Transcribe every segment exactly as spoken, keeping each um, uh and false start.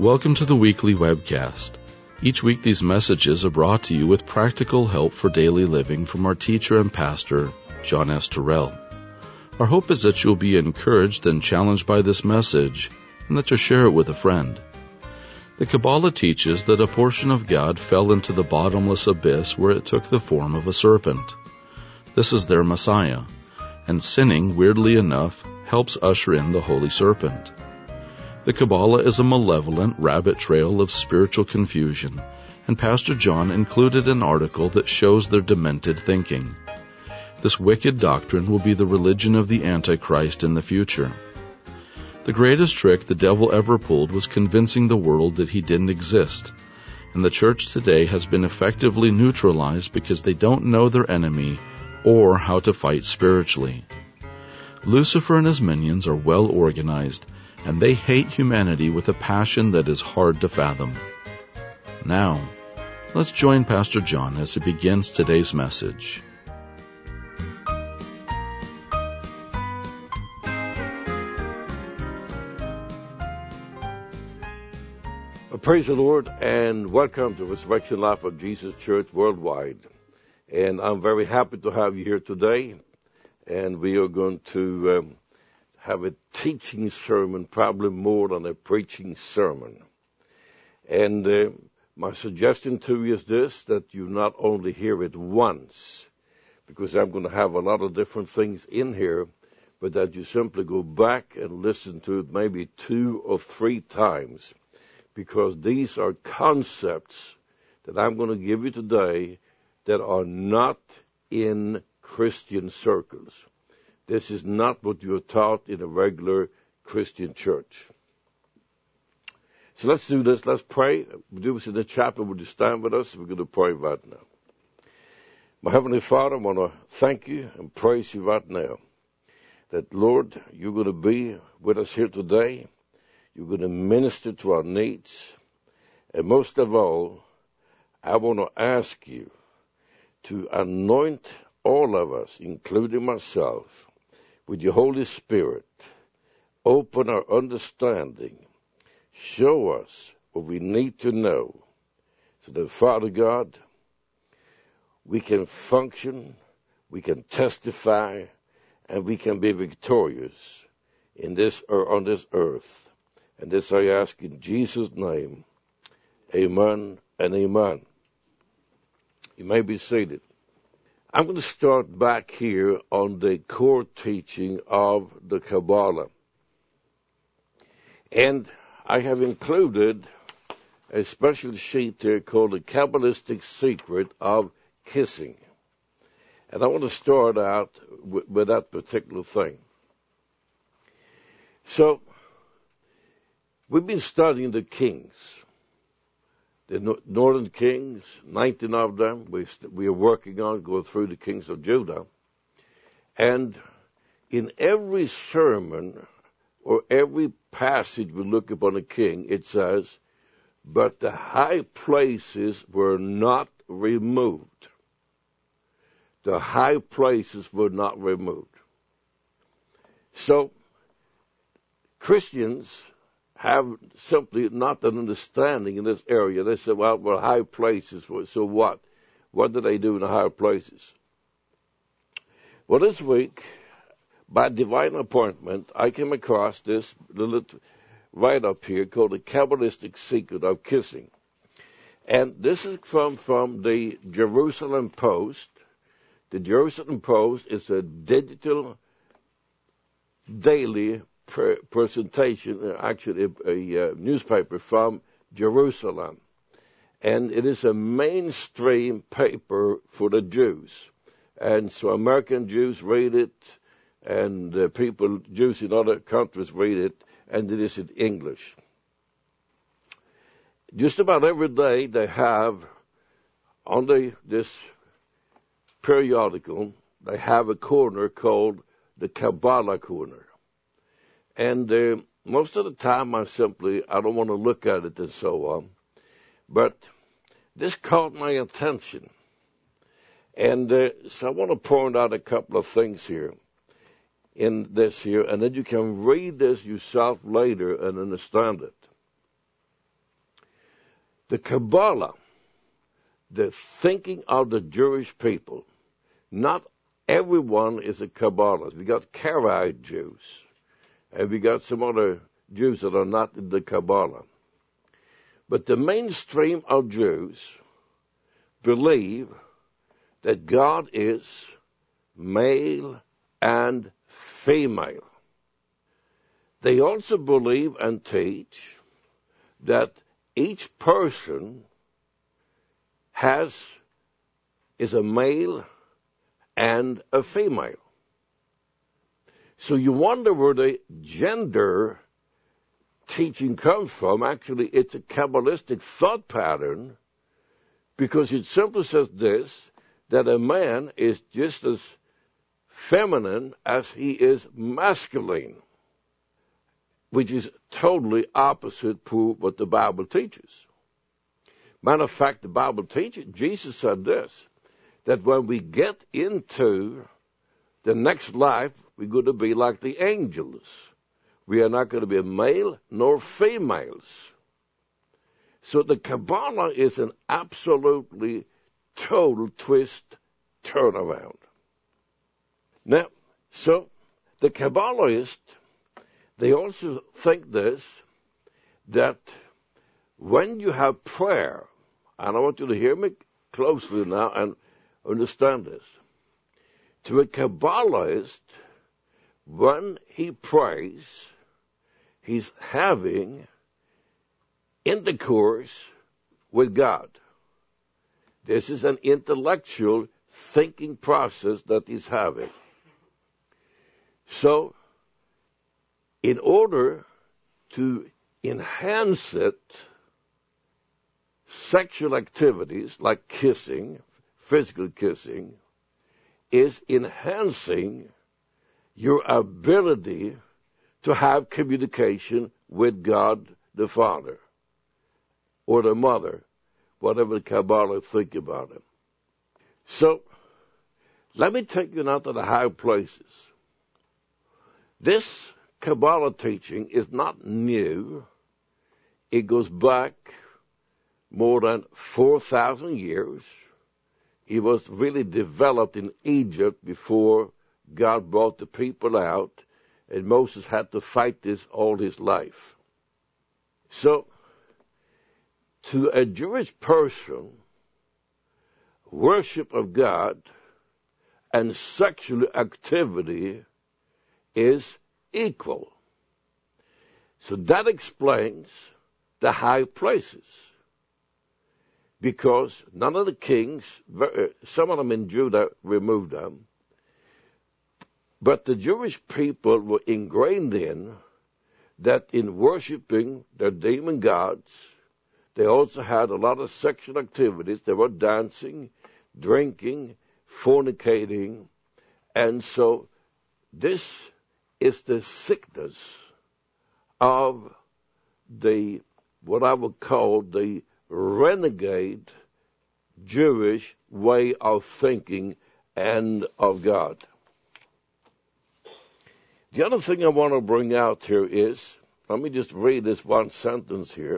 Welcome to the weekly webcast. Each week these messages are brought to you with practical help for daily living from our teacher and pastor, John S. Terrell. Our hope is that you'll be encouraged and challenged by this message, and that you'll share it with a friend. The Kabbalah teaches that a portion of God fell into the bottomless abyss where it took the form of a serpent. This is their Messiah, and sinning, weirdly enough, helps usher in the Holy Serpent. The Kabbalah is a malevolent rabbit trail of spiritual confusion, and Pastor John included an article that shows their demented thinking. This wicked doctrine will be the religion of the Antichrist in the future. The greatest trick the devil ever pulled was convincing the world that he didn't exist, and the church today has been effectively neutralized because they don't know their enemy or how to fight spiritually. Lucifer and his minions are well organized, and they hate humanity with a passion that is hard to fathom. Now, let's join Pastor John as he begins today's message. Praise the Lord, and welcome to Resurrection Life of Jesus Church Worldwide. And I'm very happy to have you here today, and we are going to um, have a teaching sermon, probably more than a preaching sermon. And uh, my suggestion to you is this, that you not only hear it once, because I'm going to have a lot of different things in here, but that you simply go back and listen to it maybe two or three times, because these are concepts that I'm going to give you today that are not in Christian circles. This is not what you are taught in a regular Christian church. So let's do this. Let's pray. We'll do this in the chapel. Would you stand with us? We're going to pray right now. My Heavenly Father, I want to thank you and praise you right now that, Lord, you're going to be with us here today. You're going to minister to our needs. And most of all, I want to ask you to anoint all of us, including myself, with your Holy Spirit. Open our understanding. Show us what we need to know so that, Father God, we can function, we can testify, and we can be victorious in this or on this earth. And this I ask in Jesus' name. Amen and amen. You may be seated. I'm going to start back here on the core teaching of the Kabbalah. And I have included a special sheet here called The Kabbalistic Secret of Kissing. And I want to start out with, with that particular thing. So, we've been studying the kings. The northern kings, nineteen of them, we, we are working on going through the kings of Judah. And in every sermon or every passage we look upon a king, it says, but the high places were not removed. The high places were not removed. So, Christians have simply not an understanding in this area. They say, well, well, high places, so what? What do they do in the higher places? Well, this week, by divine appointment, I came across this little write-up here called The Kabbalistic Secret of Kissing. And this is from, from the Jerusalem Post. The Jerusalem Post is a digital daily presentation, actually a, a uh, newspaper from Jerusalem. And it is a mainstream paper for the Jews. And so American Jews read it, and uh, people, Jews in other countries read it, and it is in English. Just about every day they have, on the, this periodical, they have a corner called the Kabbalah Corner. And uh, most of the time I simply, I don't want to look at it and so on. But this caught my attention. And uh, so I want to point out a couple of things here in this here, and then you can read this yourself later and understand it. The Kabbalah, the thinking of the Jewish people, not everyone is a Kabbalist. We got Karaite Jews, and we got some other Jews that are not in the Kabbalah. But the mainstream of Jews believe that God is male and female. They also believe and teach that each person has is a male and a female. So you wonder where the gender teaching comes from. Actually, it's a Kabbalistic thought pattern, because it simply says this, that a man is just as feminine as he is masculine, which is totally opposite to what the Bible teaches. Matter of fact, the Bible teaches, Jesus said this, that when we get into the next life, we're going to be like the angels. We are not going to be male nor females. So the Kabbalah is an absolutely total twist turnaround. Now, so the Kabbalists, they also think this, that when you have prayer, and I want you to hear me closely now and understand this, to a Kabbalist, when he prays, he's having intercourse with God. This is an intellectual thinking process that he's having. So, in order to enhance it, sexual activities like kissing, physical kissing, is enhancing your ability to have communication with God the Father or the Mother, whatever the Kabbalah think about it. So, let me take you now to the high places. This Kabbalah teaching is not new. It goes back more than four thousand years. It was really developed in Egypt before God brought the people out, and Moses had to fight this all his life. So, to a Jewish person, worship of God and sexual activity is equal. So that explains the high places. Because none of the kings, some of them in Judah removed them, but the Jewish people were ingrained in that in worshiping their demon gods, they also had a lot of sexual activities. They were dancing, drinking, fornicating, and so this is the sickness of the, what I would call the renegade Jewish way of thinking and of God. The other thing I want to bring out here is, let me just read this one sentence here,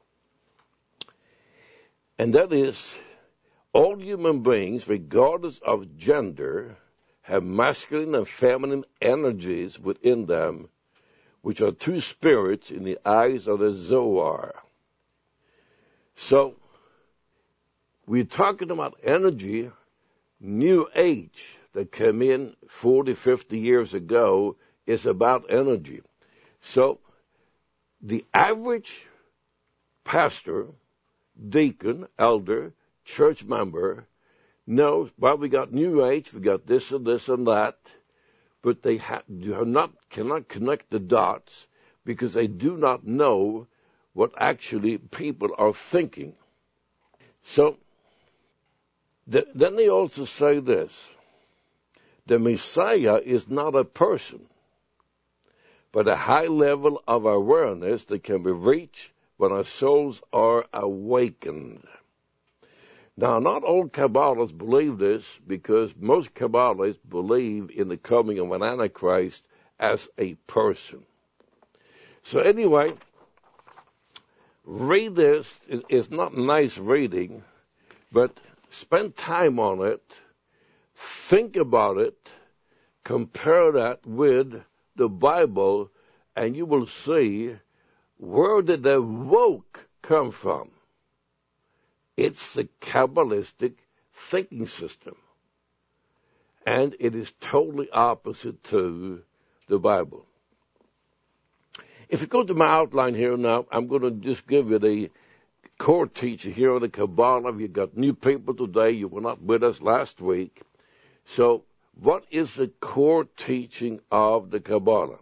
and that is, all human beings, regardless of gender, have masculine and feminine energies within them, which are two spirits in the eyes of the Zohar. So, we're talking about energy. New Age that came in forty, fifty years ago is about energy. So, the average pastor, deacon, elder, church member knows, well, we got New Age, we got this and this and that, but they ha- do not cannot connect the dots because they do not know what actually people are thinking. So, th- then they also say this, the Messiah is not a person, but a high level of awareness that can be reached when our souls are awakened. Now, not all Kabbalists believe this, because most Kabbalists believe in the coming of an Antichrist as a person. So anyway, read this. It's not nice reading, but spend time on it. Think about it. Compare that with the Bible, and you will see, where did the woke come from? It's the Kabbalistic thinking system. And it is totally opposite to the Bible. If you go to my outline here now, I'm going to just give you the core teacher here of the Kabbalah. You've got new people today. You were not with us last week. So what is the core teaching of the Kabbalah?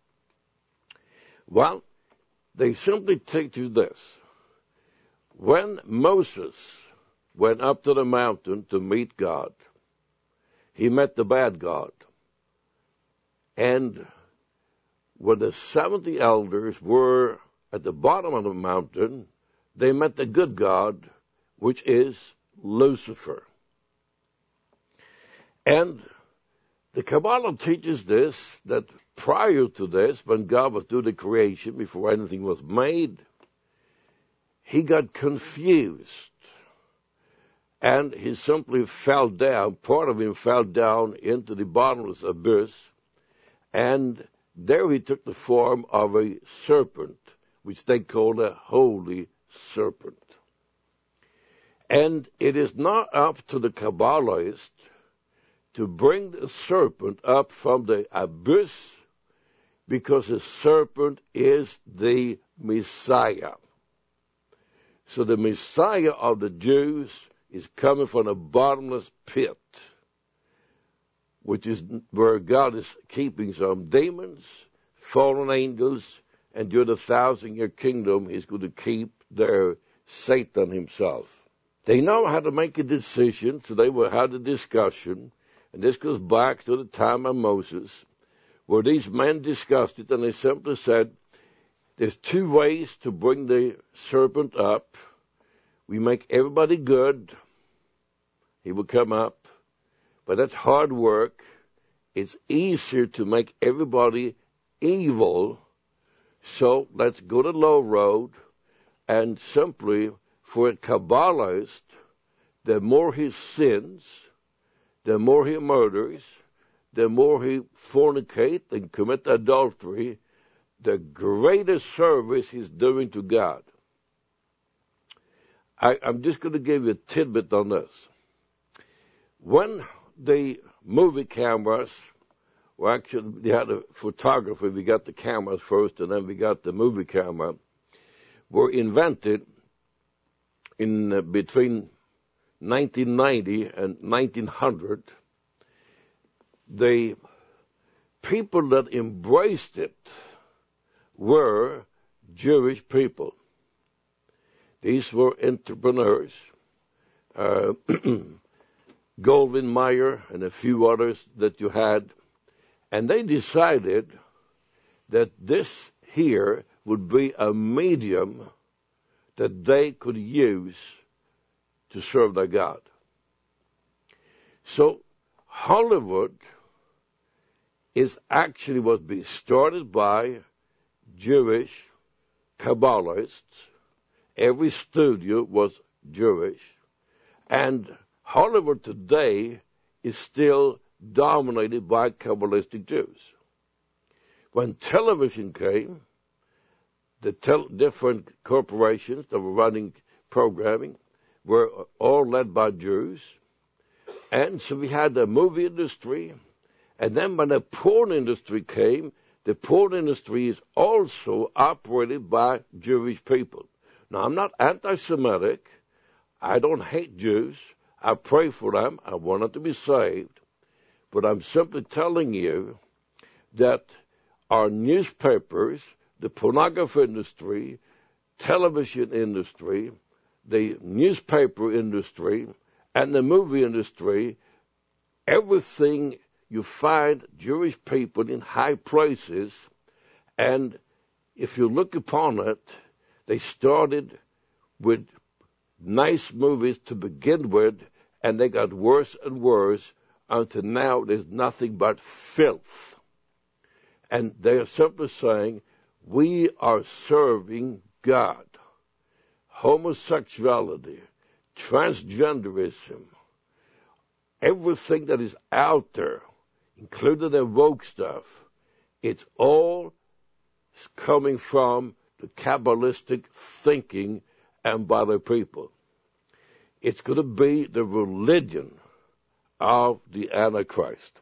Well, they simply teach you this. When Moses went up to the mountain to meet God, he met the bad God. And when the seventy elders were at the bottom of the mountain, they met the good God, which is Lucifer. And the Kabbalah teaches this, that prior to this, when God was doing the creation, before anything was made, he got confused. And he simply fell down, part of him fell down into the bottomless abyss, and there he took the form of a serpent, which they call a holy serpent. And it is not up to the Kabbalists to bring the serpent up from the abyss, because the serpent is the Messiah. So the Messiah of the Jews is coming from a bottomless pit, which is where God is keeping some demons, fallen angels, and during the thousand-year kingdom, he's going to keep there Satan himself. They know how to make a decision, so they will have a discussion, and this goes back to the time of Moses, where these men discussed it, and they simply said, there's two ways to bring the serpent up. We make everybody good, he will come up, but that's hard work. It's easier to make everybody evil, so let's go the low road, and simply, for a Kabbalist, the more he sins, the more he murders, the more he fornicates and commits adultery, the greater service he's doing to God. I, I'm just going to give you a tidbit on this. When the movie cameras, well, actually, they had a photography. We got the cameras first, and then we got the movie camera, were invented in uh, between nineteen ninety and nineteen hundred. The people that embraced it were Jewish people. These were entrepreneurs, uh, Goldwyn Mayer and a few others that you had, and they decided that this here would be a medium that they could use to serve their God. So Hollywood is actually was being started by Jewish Kabbalists. Every studio was Jewish. And Hollywood today is still dominated by Kabbalistic Jews. When television came, the tel- different corporations that were running programming were all led by Jews. And so we had the movie industry. And then when the porn industry came, the porn industry is also operated by Jewish people. Now, I'm not anti-Semitic. I don't hate Jews. I pray for them. I want them to be saved. But I'm simply telling you that our newspapers, the pornography industry, television industry, the newspaper industry, and the movie industry, everything you find Jewish people in high places, and if you look upon it, they started with nice movies to begin with, and they got worse and worse until now there's nothing but filth. And they are simply saying, we are serving God. homosexuality, transgenderism, everything that is out there, including the woke stuff, it's all coming from the Kabbalistic thinking and by the people. It's going to be the religion of the Antichrist.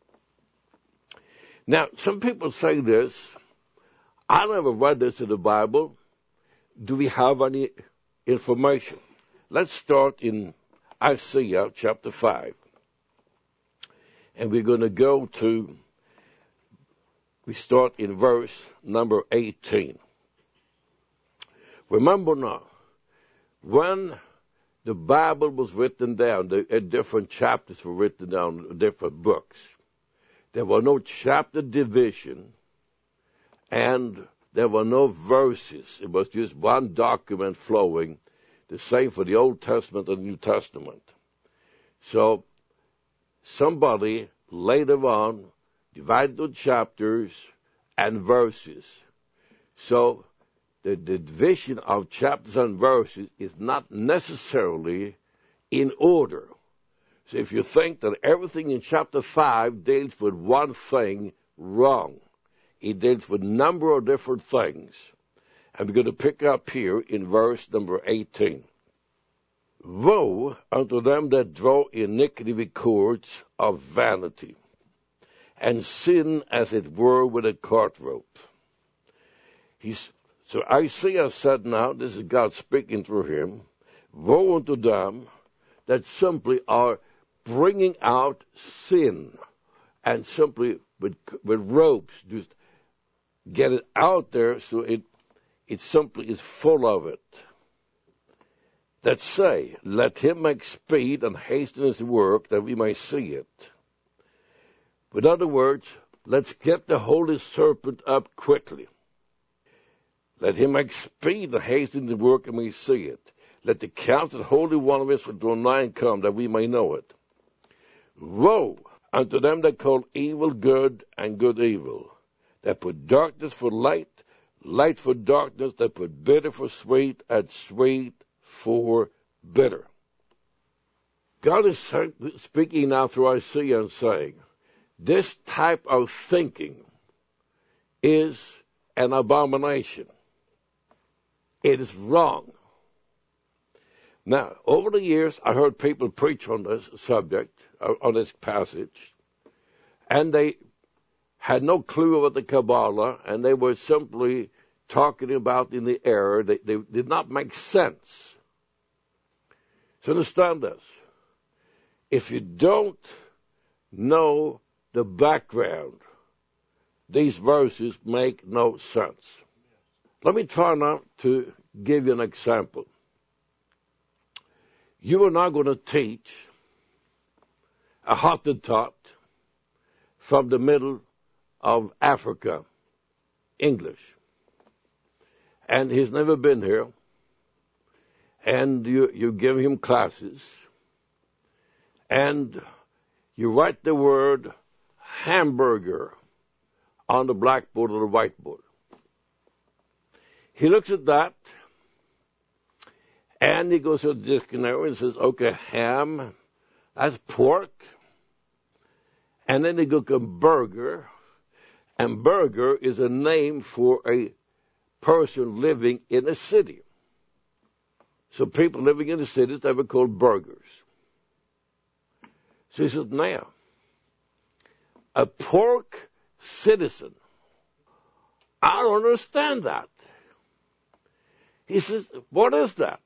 Now, some people say this, I never read this in the Bible. Do we have any information? Let's start in Isaiah chapter five. And we're going to go to, we start in verse number eighteen. Remember now, when the Bible was written down, the uh, different chapters were written down in different books. There were no chapter division, and there were no verses. It was just one document flowing, the same for the Old Testament and New Testament. So somebody later on divided the chapters and verses. So the, the division of chapters and verses is not necessarily in order. So if you think that everything in chapter five deals with one thing, wrong. It deals with a number of different things. And we're going to pick up here in verse number eighteen. Woe unto them that draw iniquity with cords of vanity, and sin as it were with a cart rope. He's, so Isaiah said now, this is God speaking through him, woe unto them that simply are bringing out sin, and simply with, with ropes, just get it out there so it, it simply is full of it. That say, let him make speed and hasten his work that we may see it. In other words, let's get the holy serpent up quickly. Let him make speed and hasten his work and we see it. Let the counsel of the Holy One of Israel draw nigh and come that we may know it. Woe unto them that call evil good and good evil, that put darkness for light, light for darkness, that put bitter for sweet, and sweet for bitter. God is speaking now through Isaiah and saying, this type of thinking is an abomination. It is wrong. Now, over the years, I heard people preach on this subject, on this passage, and they had no clue about the Kabbalah, and they were simply talking about in the air. They, they did not make sense. So understand this. If you don't know the background, these verses make no sense. Let me try now to give you an example. You are now going to teach a Hottentot from the middle of Africa, English. And he's never been here. And you, you give him classes. And you write the word hamburger on the blackboard or the whiteboard. He looks at that, and he goes to the dictionary and says, okay, ham, that's pork. And then he goes to burger, and burger is a name for a person living in a city. So people living in the cities, they were called burgers. So he says, now, a pork citizen, I don't understand that. He says, what is that?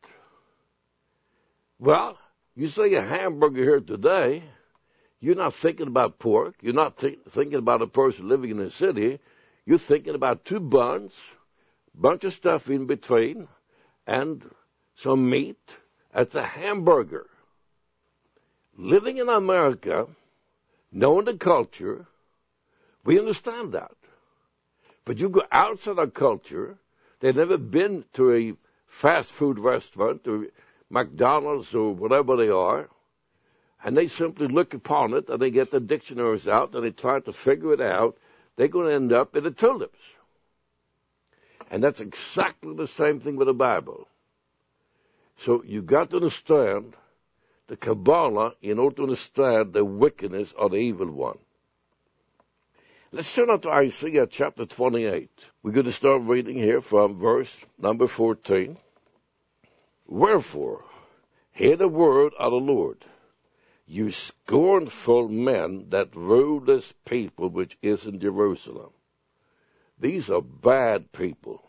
Well, you say a hamburger here today, you're not thinking about pork. You're not th- thinking about a person living in a city. You're thinking about two buns, bunch of stuff in between, and some meat. That's a hamburger. Living in America, knowing the culture, we understand that. But you go outside our culture, they've never been to a fast food restaurant or McDonald's or whatever they are, and they simply look upon it and they get the dictionaries out and they try to figure it out. They're going to end up in the tulips. And that's exactly the same thing with the Bible. So you got to understand the Kabbalah in order to understand the wickedness of the evil one. Let's turn out to Isaiah chapter twenty-eight. We're going to start reading here from verse number fourteen. Wherefore, hear the word of the Lord, you scornful men that rule this people which is in Jerusalem. These are bad people.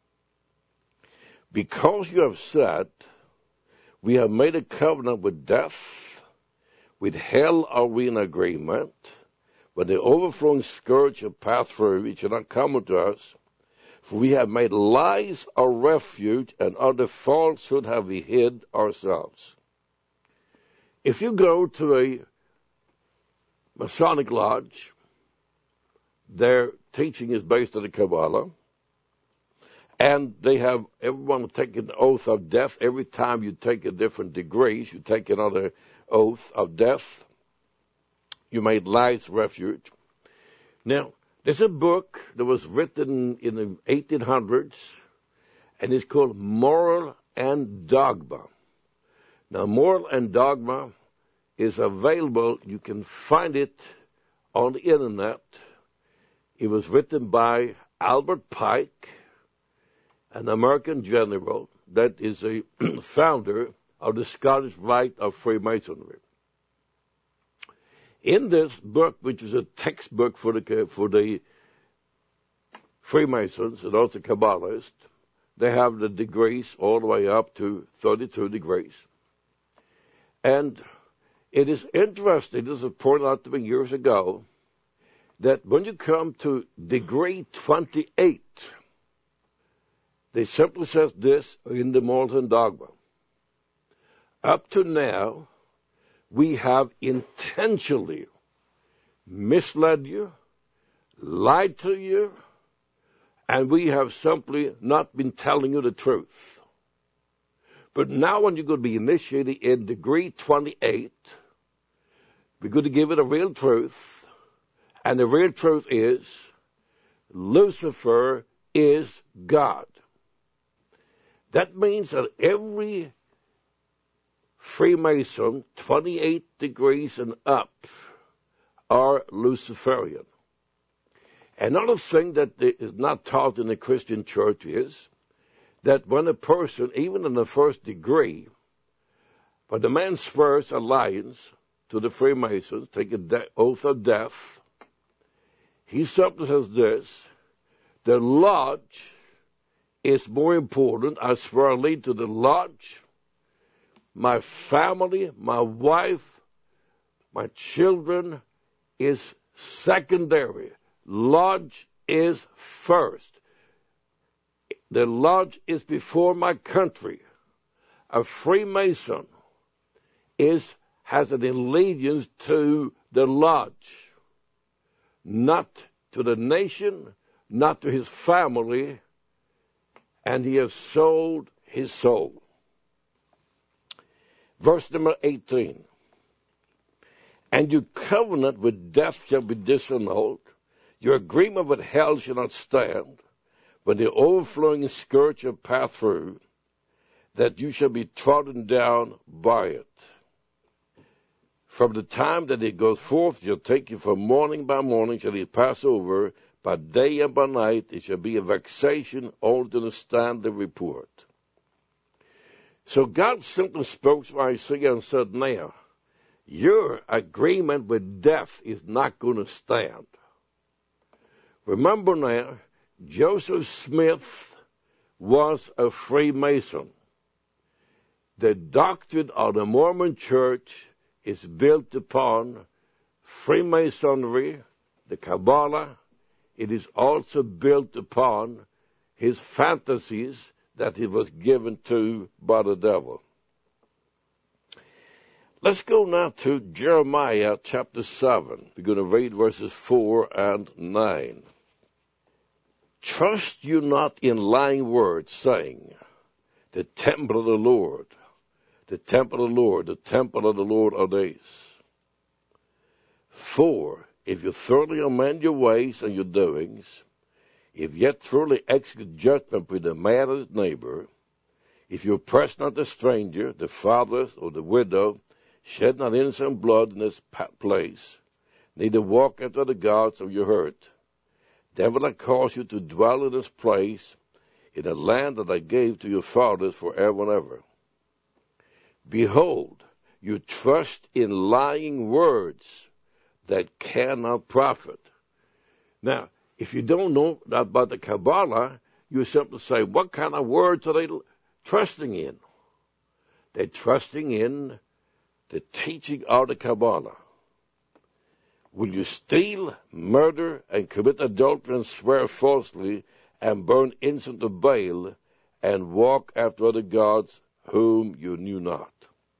Because you have said, we have made a covenant with death, with hell are we in agreement, but the overflowing scourge shall pass through, it shall not come unto us. For we have made lies our refuge, and under falsehood have we hid ourselves. If you go to a Masonic lodge, their teaching is based on the Kabbalah, and they have everyone take an oath of death. Every time you take a different degrees, you take another oath of death. You made lies refuge. Now, there's a book that was written in the eighteen hundreds, and it's called Moral and Dogma. Now, Moral and Dogma is available. You can find it on the internet. It was written by Albert Pike, an American general that is a founder of the Scottish Rite of Freemasonry. In this book, which is a textbook for the for the Freemasons and also Kabbalists, they have the degrees all the way up to thirty-two degrees. And it is interesting, this was pointed out to me years ago, that when you come to degree twenty-eight, they simply says this in the Moral and Dogma. Up to now, we have intentionally misled you, lied to you, and we have simply not been telling you the truth. But now when you're going to be initiated in degree twenty-eight, we're going to give it a real truth, and the real truth is Lucifer is God. That means that every Freemason, twenty-eight degrees and up, are Luciferian. Another thing that is not taught in the Christian church is that when a person, even in the first degree, when the man swears alliance to the Freemasons, take an de- oath of death, he simply says this: the lodge is more important. I swear allegiance to the lodge. My family, my wife, my children is secondary. Lodge is first. The lodge is before my country. A Freemason is has an allegiance to the lodge, not to the nation, not to his family, and he has sold his soul. Verse number eighteen. And your covenant with death shall be disannulled. Your agreement with hell shall not stand, but the overflowing scourge shall pass through, that you shall be trodden down by it. From the time that it goes forth, shall take you from morning by morning, shall it pass over, by day and by night, it shall be a vexation, only to understand the report. So God simply spoke to Isaiah and said, now, your agreement with death is not going to stand. Remember now, Joseph Smith was a Freemason. The doctrine of the Mormon Church is built upon Freemasonry, the Kabbalah. It is also built upon his fantasies that he was given to by the devil. Let's go now to Jeremiah chapter seven. We're going to read verses four and nine. Trust you not in lying words, saying, the temple of the Lord, the temple of the Lord, the temple of the Lord are these. For if you thoroughly amend your ways and your doings, if yet thoroughly execute judgment with the man and his neighbor, If you oppress not the stranger, the fatherless, or the widow, shed not innocent blood in this place, neither walk after the gods of your hurt, then will I cause you to dwell in this place, in the land that I gave to your fathers forever and ever. Behold, you trust in lying words that cannot profit. Now, if you don't know about the Kabbalah, you simply say, what kind of words are they trusting in? They're trusting in the teaching of the Kabbalah. Will you steal, murder, and commit adultery and swear falsely, and burn incense to Baal, and walk after other gods whom you knew not?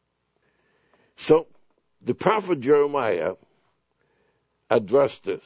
So, the prophet Jeremiah addressed this.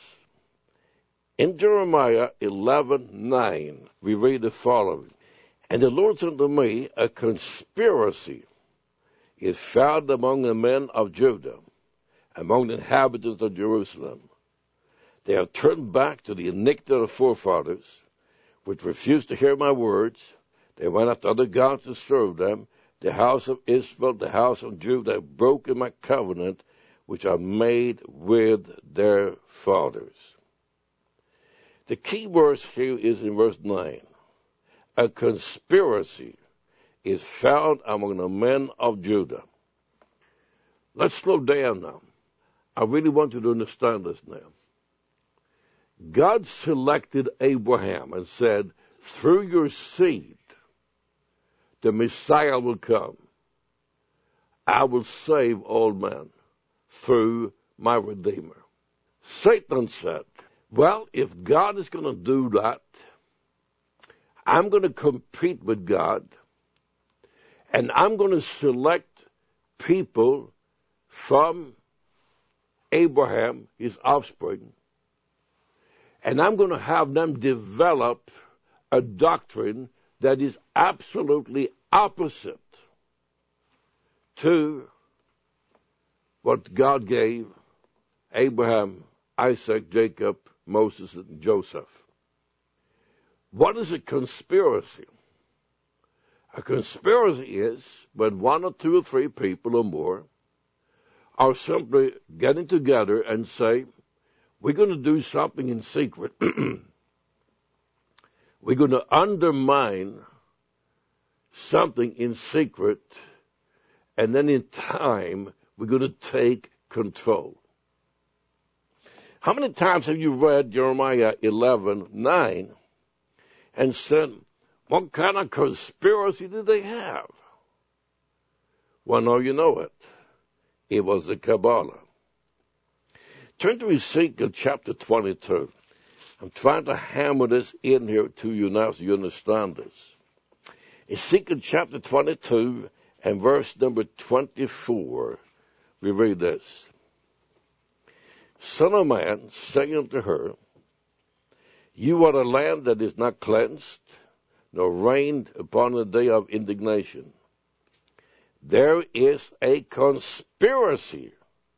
In Jeremiah eleven nine, we read the following. And the Lord said unto me, a conspiracy is found among the men of Judah, among the inhabitants of Jerusalem. They have turned back to the iniquity of the forefathers, which refused to hear my words. They went after other gods to serve them. The house of Israel, the house of Judah, have broken my covenant, which I made with their fathers. The key verse here is in verse nine. A conspiracy is found among the men of Judah. Let's slow down now. I really want you to understand this now. God selected Abraham and said, through your seed, the Messiah will come. I will save all men through my Redeemer. Satan said, well, if God is going to do that, I'm going to compete with God, and I'm going to select people from Abraham, his offspring, and I'm going to have them develop a doctrine that is absolutely opposite to what God gave Abraham, Isaac, Jacob, Moses, and Joseph. What is a conspiracy? A conspiracy is when one or two or three people or more are simply getting together and say, we're going to do something in secret. We're going to undermine something in secret, and then in time, we're going to take control. How many times have you read Jeremiah eleven nine and said, what kind of conspiracy did they have? Well, now you know it. It was the Kabbalah. Turn to Ezekiel chapter twenty-two. I'm trying to hammer this in here to you now so you understand this. Ezekiel chapter twenty-two and verse number twenty-four. We read this. Son of man, say unto her, you are a land that is not cleansed, nor rained upon the day of indignation. There is a conspiracy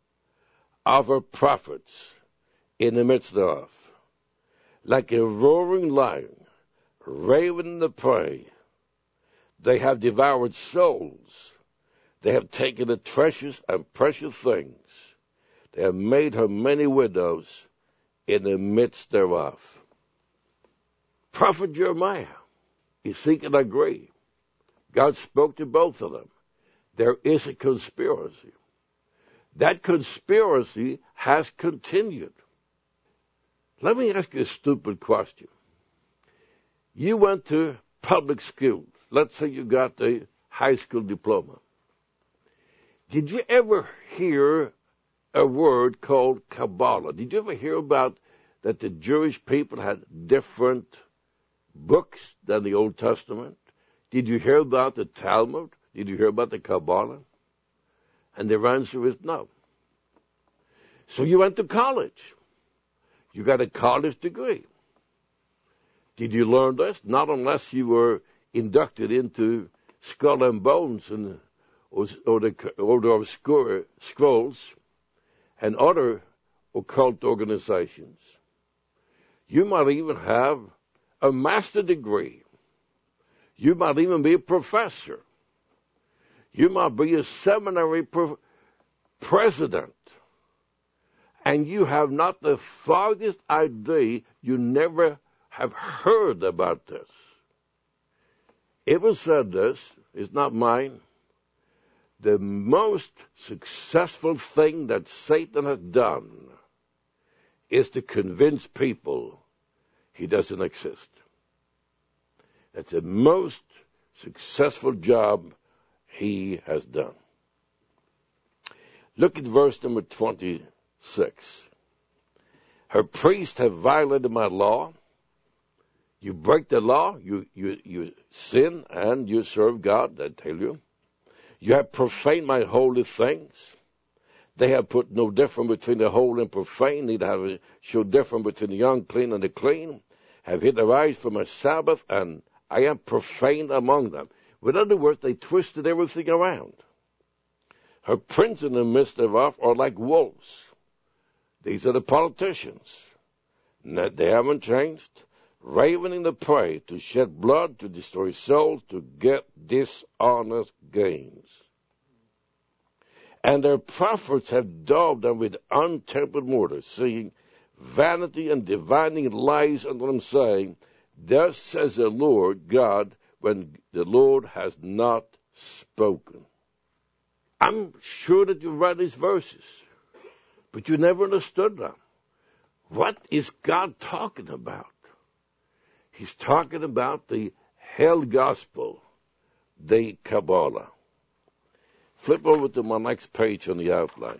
of her prophets in the midst thereof, like a roaring lion, raving the prey. They have devoured souls. They have taken the treasures and precious things. They have made her many widows in the midst thereof. Prophet Jeremiah, Ezekiel agree. God spoke to both of them. There is a conspiracy. That conspiracy has continued. Let me ask you a stupid question. You went to public school. Let's say you got a high school diploma. Did you ever hear a word called Kabbalah? Did you ever hear about that the Jewish people had different books than the Old Testament? Did you hear about the Talmud? Did you hear about the Kabbalah? And their answer is no. So you went to college. You got a college degree. Did you learn this? Not unless you were inducted into Skull and Bones and or, or the Order of Scrolls and other occult organizations. You might even have a master degree. You might even be a professor. You might be a seminary pro- president. And you have not the foggiest idea. You never have heard about this. It was said this, it's not mine. The most successful thing that Satan has done is to convince people he doesn't exist. That's the most successful job he has done. Look at verse number twenty-six. Her priests have violated my law. You break the law, you, you, you sin, and you serve God, I tell you. You have profaned my holy things. They have put no difference between the holy and profane, neither have showed difference between the unclean and the clean, have hid their eyes from my Sabbath, and I am profaned among them. In other words, they twisted everything around. Her princes in the midst thereof are like wolves. These are the politicians. They haven't changed. Ravening the prey, to shed blood, to destroy souls, to get dishonest gains. And their prophets have daubed them with untempered mortar, saying vanity and divining lies unto them, saying, thus says the Lord God, when the Lord has not spoken. I'm sure that you read these verses, but you never understood them. What is God talking about? He's talking about the hell gospel, the Kabbalah. Flip over to my next page on the outline.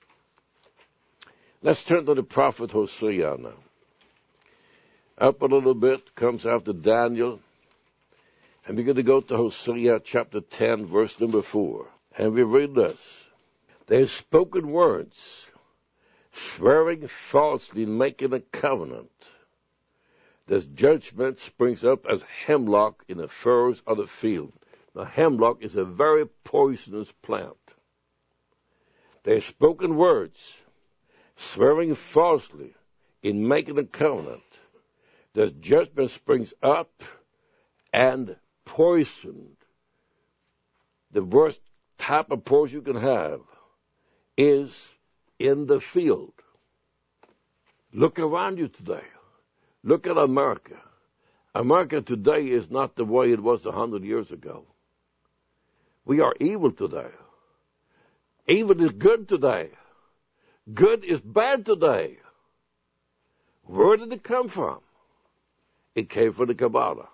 Let's turn to the prophet Hosea now. Up a little bit, comes after Daniel. And we're going to go to Hosea chapter ten, verse number four. And we read this. They have spoken words, swearing falsely, making a covenant. This judgment springs up as hemlock in the furrows of the field. Now, hemlock is a very poisonous plant. They have spoken words, swearing falsely in making a covenant. This judgment springs up and poisoned. The worst type of poison you can have is in the field. Look around you today. Look at America. America today is not the way it was a hundred years ago. We are evil today. Evil is good today. Good is bad today. Where did it come from? It came from the Kabbalah.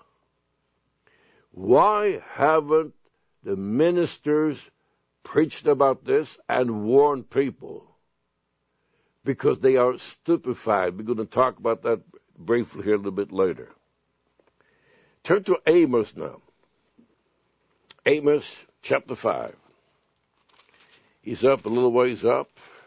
Why haven't the ministers preached about this and warned people? Because they are stupefied. We're going to talk about that briefly here a little bit later. Turn to Amos now. Amos chapter five. He's up a little ways up.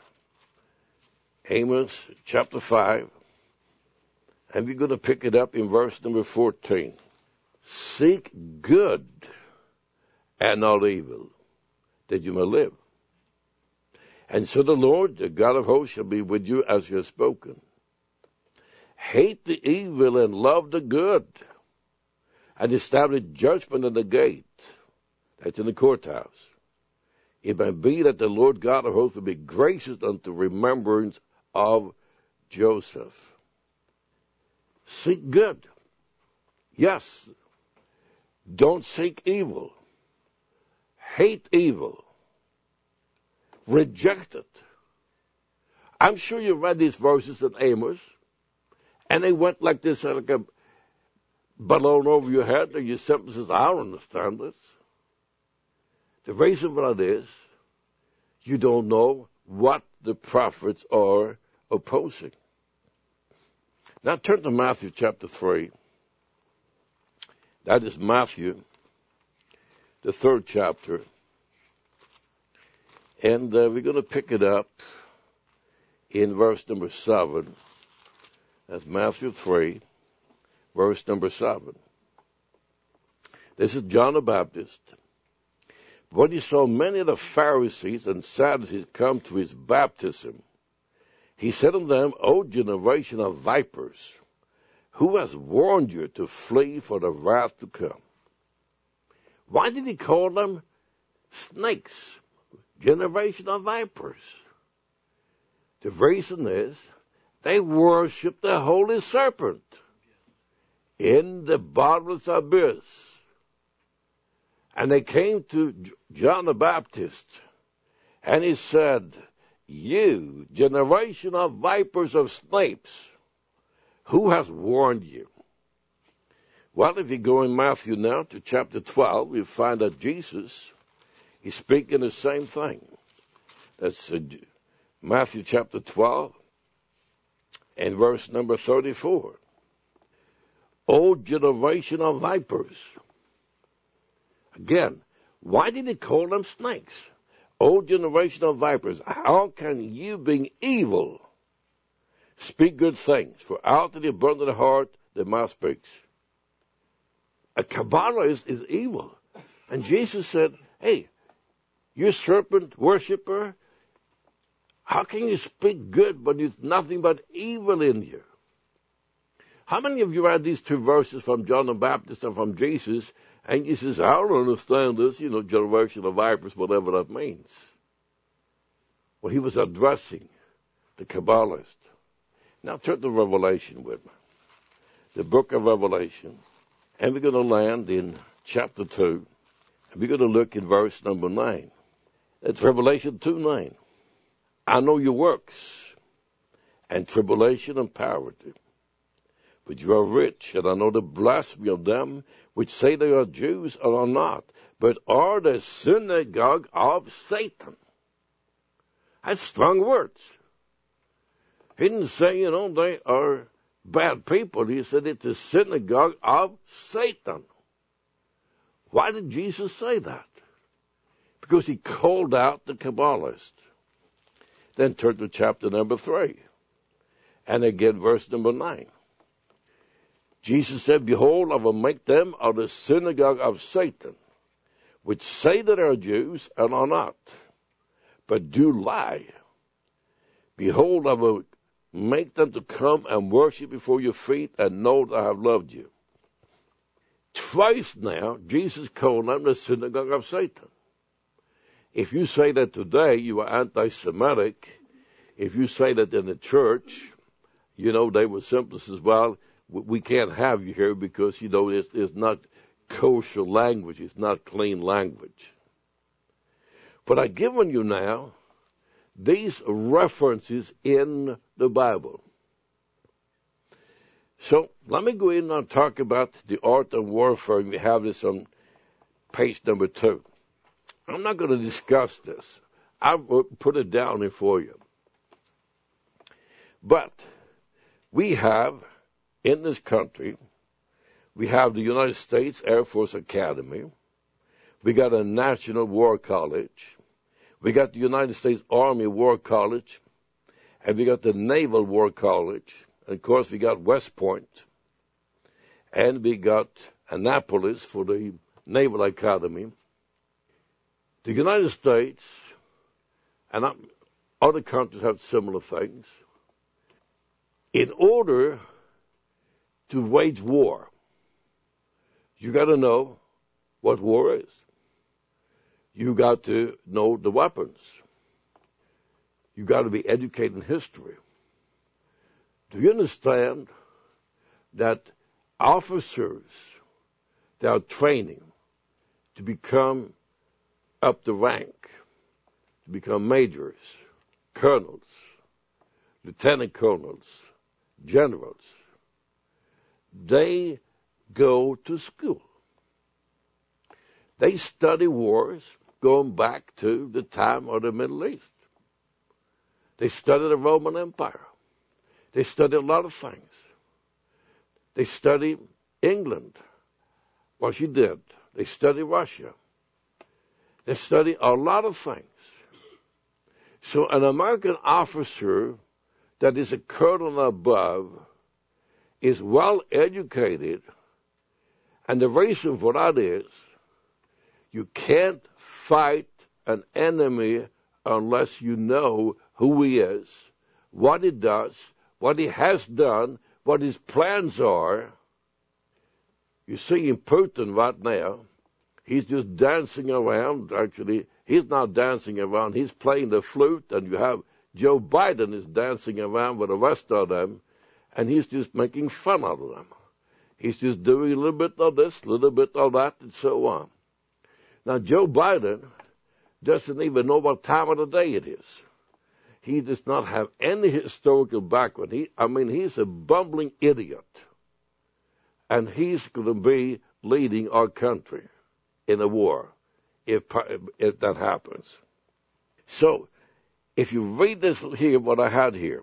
Amos chapter five. And we're going to pick it up in verse number fourteen. Seek good and not evil, that you may live. And so the Lord, the God of hosts, shall be with you as you have spoken. Hate the evil and love the good, and establish judgment in the gate. That's in the courthouse. It may be that the Lord God of hosts will be gracious unto remembrance of Joseph. Seek good. Yes. Don't seek evil. Hate evil. Reject it. I'm sure you read these verses in Amos, and they went like this, like a balloon over your head, and you simply says, I don't understand this. The reason for that is you don't know what the prophets are opposing. Now turn to Matthew chapter three. That is Matthew, the third chapter. And uh, we're going to pick it up in verse number seven. That's Matthew three, verse number seven. This is John the Baptist. When he saw many of the Pharisees and Sadducees come to his baptism, he said unto them, O generation of vipers, who has warned you to flee for the wrath to come? Why did he call them snakes? Generation of vipers. The reason is they worship the holy serpent in the bottomless abyss. And they came to John the Baptist, and he said, you, generation of vipers of snakes, who has warned you? Well, if you go in Matthew now to chapter twelve, you find that Jesus is speaking the same thing. That's uh, Matthew chapter twelve and verse number thirty-four. O generation of vipers. Again, why did he call them snakes? O generation of vipers, how can you, being evil, speak good things? For out of the abundance of the heart, the mouth speaks. A Kabbalah is, is evil. And Jesus said, hey, you serpent worshiper, how can you speak good but there's nothing but evil in you? How many of you read these two verses from John the Baptist and from Jesus, and you says, I don't understand this, you know, generation of vipers, whatever that means. Well, he was addressing the Kabbalist. Now turn to Revelation with me. The book of Revelation. And we're going to land in chapter two. And we're going to look at verse number nine. It's Revelation two nine. I know your works, and tribulation and poverty. But you are rich, and I know the blasphemy of them which say they are Jews and are not, but are the synagogue of Satan. That's strong words. He didn't say, you know, they are bad people. He said it's the synagogue of Satan. Why did Jesus say that? Because he called out the Kabbalists. Then turn to chapter number three. And again, verse number nine. Jesus said, behold, I will make them of the synagogue of Satan, which say that they are Jews and are not, but do lie. Behold, I will make them to come and worship before your feet and know that I have loved you. Twice now, Jesus called them the synagogue of Satan. If you say that today you are anti-Semitic, if you say that in the church, you know, they were simply as well, we can't have you here because, you know, it's, it's not kosher language. It's not clean language. But I've given you now these references in the Bible. So let me go in and talk about the art of warfare. We have this on page number two. I'm not going to discuss this. I'll put it down here for you. But we have in this country, we have the United States Air Force Academy. We got a National War College. We got the United States Army War College. And we got the Naval War College. And of course, we got West Point. And we got Annapolis for the Naval Academy. The United States and other countries have similar things. In order to wage war, you got to know what war is. You got to know the weapons. You got to be educated in history. Do you understand that officers that are training to become up the rank, to become majors, colonels, lieutenant colonels, generals, they go to school. They study wars going back to the time of the Middle East. They study the Roman Empire. They study a lot of things. They study England, what she did. They study Russia. They study a lot of things. So an American officer that is a colonel above is well educated, and the reason for that is you can't fight an enemy unless you know who he is, what he does, what he has done, what his plans are. You see in Putin right now, He's just dancing around. Actually, he's not dancing around. He's playing the flute, and you have Joe Biden is dancing around with the rest of them, and he's just making fun out of them. He's just doing a little bit of this, a little bit of that, and so on. Now, Joe Biden doesn't even know what time of the day it is. He does not have any historical background. He, I mean, he's a bumbling idiot. And he's going to be leading our country in a war if, if that happens. So, if you read this here, what I had here,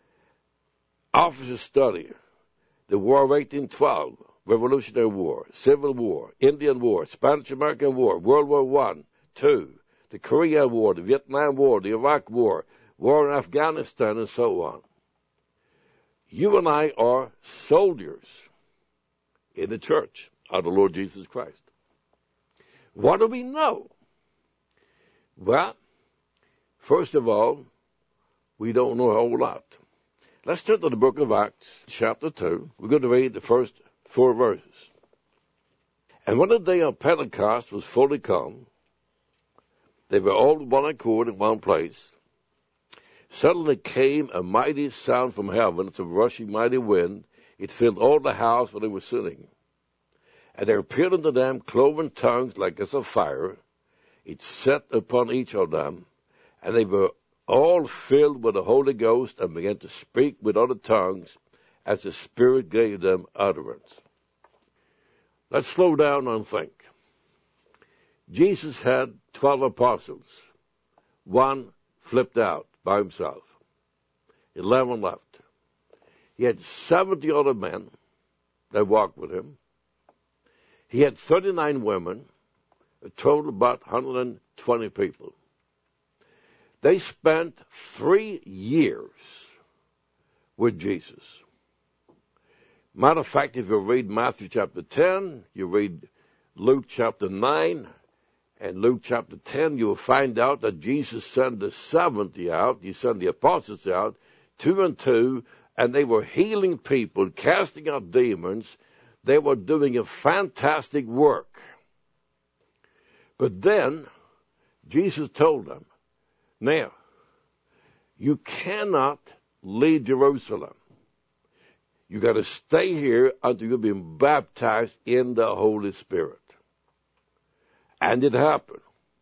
Officer Study, the War of eighteen twelve, Revolutionary War, Civil War, Indian War, Spanish-American War, World War One, Two, the Korean War, the Vietnam War, the Iraq War, War in Afghanistan, and so on. You and I are soldiers in the church of the Lord Jesus Christ. What do we know? Well, first of all, we don't know a whole lot. Let's turn to the book of Acts, chapter two. We're going to read the first four verses. And when the day of Pentecost was fully come, they were all in one accord in one place. Suddenly came a mighty sound from heaven. It's a rushing mighty wind. It filled all the house where they were sitting. And there appeared unto them cloven tongues like as of fire. It set upon each of them. And they were all filled with the Holy Ghost and began to speak with other tongues as the Spirit gave them utterance. Let's slow down and think. Jesus had twelve apostles. One flipped out by himself. Eleven left. He had seventy other men that walked with him. He had thirty-nine women, a total of about one hundred twenty people. They spent three years with Jesus. Matter of fact, if you read Matthew chapter ten, you read Luke chapter nine, and Luke chapter ten, you will find out that Jesus sent the seventy out. He sent the apostles out, two and two, and they were healing people, casting out demons. They were doing a fantastic work. But then, Jesus told them, now, you cannot leave Jerusalem. You got to stay here until you've been baptized in the Holy Spirit. And it happened.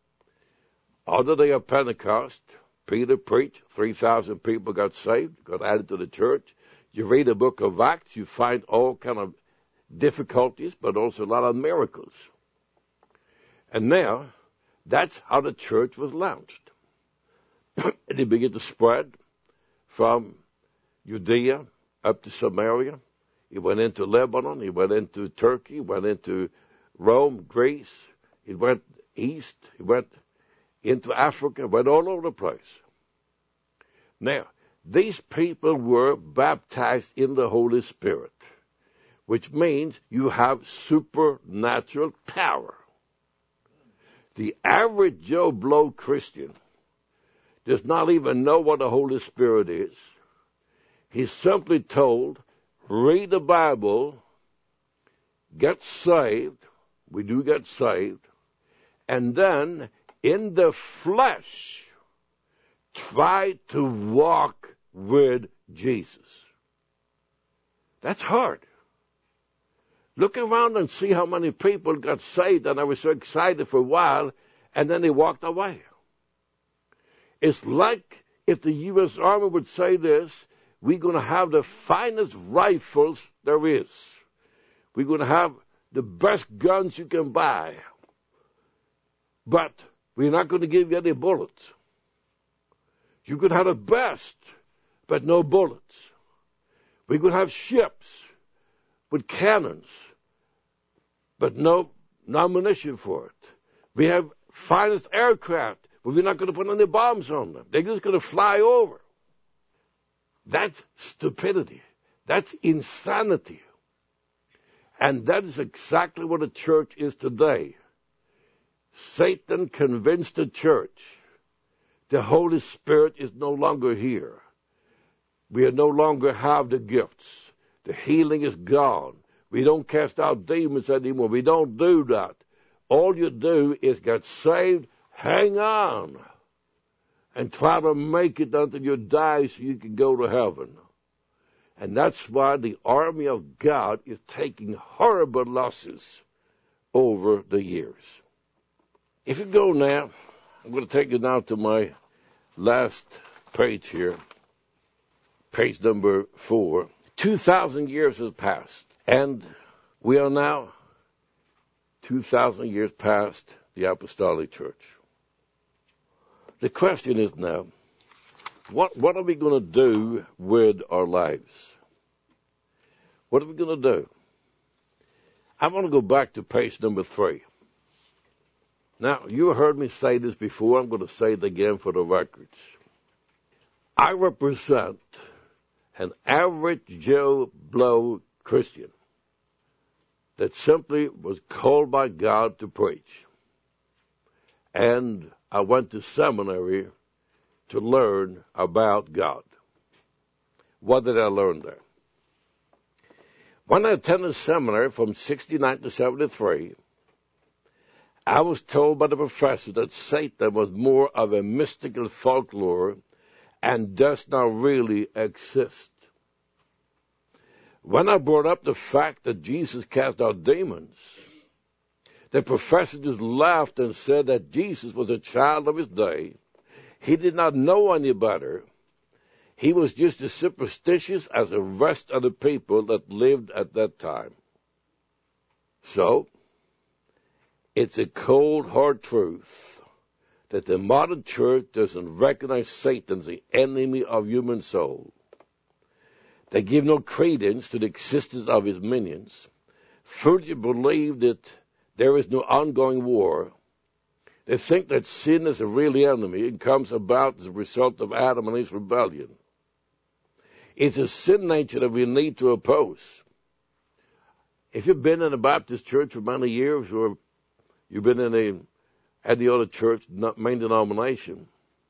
On the day of Pentecost, Peter preached, three thousand people got saved, got added to the church. You read the book of Acts, you find all kind of difficulties, but also a lot of miracles. And now, that's how the church was launched. And it began to spread from Judea up to Samaria. It went into Lebanon. It went into Turkey. It went into Rome, Greece. It went east. It went into Africa. It went all over the place. Now, these people were baptized in the Holy Spirit, which means you have supernatural power. The average Joe Blow Christian does not even know what the Holy Spirit is. He's simply told, read the Bible, get saved. We do get saved. And then, in the flesh, try to walk with Jesus. That's hard. Look around and see how many people got saved, and I was so excited for a while, and then they walked away. It's like if the U S Army would say this, we're going to have the finest rifles there is. We're going to have the best guns you can buy. But we're not going to give you any bullets. You could have the best, but no bullets. We could have ships with cannons, but no, no ammunition for it. We have finest aircraft, but we're not going to put any bombs on them. They're just going to fly over. That's stupidity. That's insanity. And that is exactly what the church is today. Satan convinced the church the Holy Spirit is no longer here. We no longer have the gifts. The healing is gone. We don't cast out demons anymore. We don't do that. all you do is get saved, hang on, and try to make it until you die so you can go to heaven. And that's why the army of God is taking horrible losses over the years. If you go now, I'm going to take you now to my last page here, page number four. Two thousand years has passed, and we are now two thousand years past the Apostolic Church. The question is now, what, what are we going to do with our lives? What are we going to do? I want to go back to page number three. Now, you heard me say this before. I'm going to say it again for the records. I represent an average Joe Blow Christian that simply was called by God to preach. And I went to seminary to learn about God. What did I learn there? When I attended seminary from sixty-nine to seventy-three, I was told by the professor that Satan was more of a mystical folklore and does not really exist. When I brought up the fact that Jesus cast out demons, the professor just laughed and said that Jesus was a child of his day. He did not know any better. He was just as superstitious as the rest of the people that lived at that time. So, it's a cold, hard truth that the modern church doesn't recognize Satan as the enemy of human soul. They give no credence to the existence of his minions. Further believe that there is no ongoing war. They think that sin is a real enemy and comes about as a result of Adam and his rebellion. It's a sin nature that we need to oppose. If you've been in a Baptist church for many years, or you've been in a, any other church, not main denomination,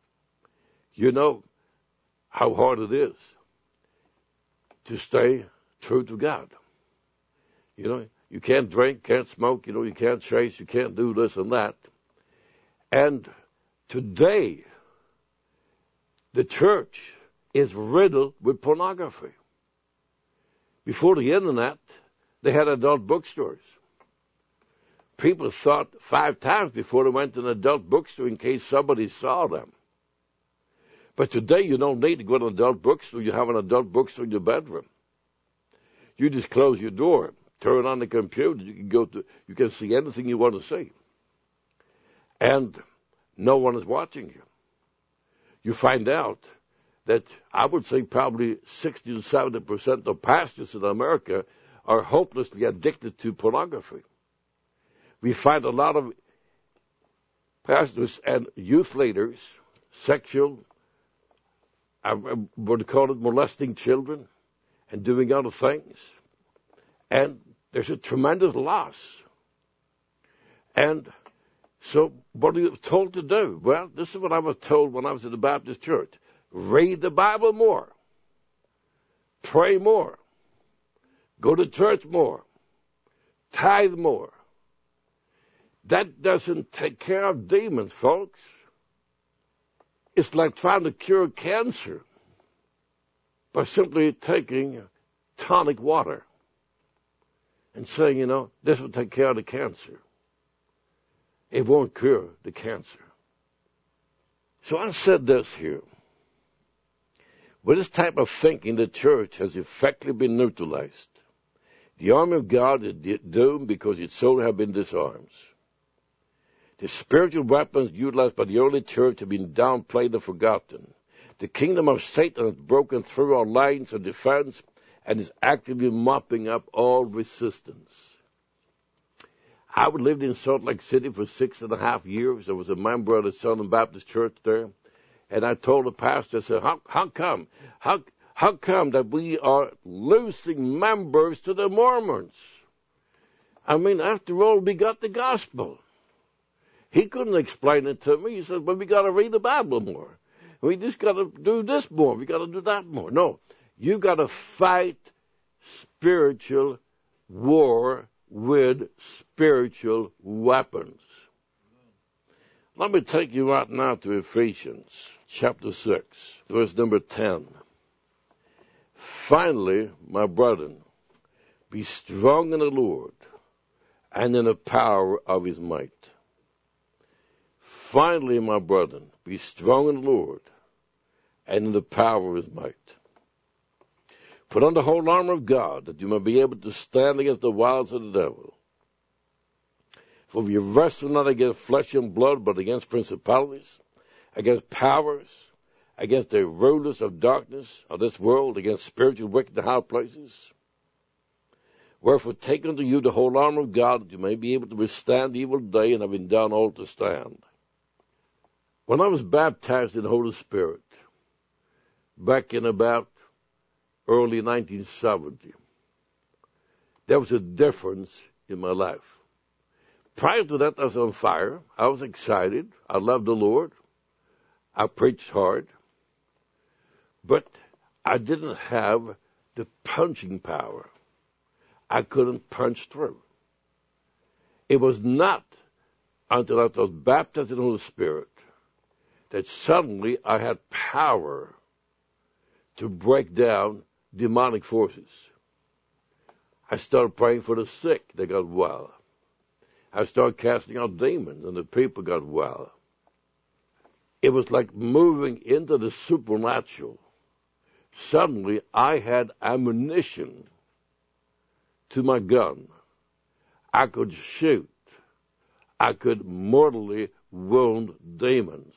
you know how hard it is to stay true to God. You know, you can't drink, can't smoke, you know, you can't chase, you can't do this and that. And today, the church is riddled with pornography. Before the internet, they had adult bookstores. People thought five times before they went to an adult bookstore in case somebody saw them. But today you don't need to go to an adult bookstore. You have an adult bookstore in your bedroom. You just close your door, turn on the computer, you can go to, you can see anything you want to see. And no one is watching you. You find out that I would say probably sixty to seventy percent of pastors in America are hopelessly addicted to pornography. We find a lot of pastors and youth leaders, sexual, I would call it molesting children and doing other things. And there's a tremendous loss. And so what are you told to do? Well, this is what I was told when I was in the Baptist church. Read the Bible more. Pray more. Go to church more. Tithe more. That doesn't take care of demons, folks. It's like trying to cure cancer by simply taking tonic water and saying, you know, this will take care of the cancer. It won't cure the cancer. So I said this here. With this type of thinking, the church has effectively been neutralized. The army of God is doomed because its soul has been disarmed. The spiritual weapons utilized by the early church have been downplayed and forgotten. The kingdom of Satan has broken through our lines of defense and is actively mopping up all resistance. I lived in Salt Lake City for six and a half years. I was a member of the Southern Baptist Church there. And I told the pastor, I said, how, how come? How, how come that we are losing members to the Mormons? I mean, after all, we got the gospel. He couldn't explain it to me. He said, well, we got to read the Bible more. We just got to do this more. We got to do that more. No, you got to fight spiritual war with spiritual weapons. Let me take you right now to Ephesians chapter six, verse number ten. Finally, my brethren, be strong in the Lord and in the power of his might. Finally, my brethren, be strong in the Lord and in the power of his might. Put on the whole armor of God, that you may be able to stand against the wiles of the devil. For we wrestle not against flesh and blood, but against principalities, against powers, against the rulers of darkness of this world, against spiritual wickedness in high places. Wherefore take unto you the whole armor of God, that you may be able to withstand the evil day, and having done all to stand. When I was baptized in the Holy Spirit, back in about early nineteen seventy, there was a difference in my life. Prior to that, I was on fire. I was excited. I loved the Lord. I preached hard. But I didn't have the punching power. I couldn't punch through. It was not until I was baptized in the Holy Spirit that suddenly I had power to break down demonic forces. I started praying for the sick. They got well. I started casting out demons, and the people got well. It was like moving into the supernatural. Suddenly, I had ammunition to my gun. I could shoot. I could mortally wound demons.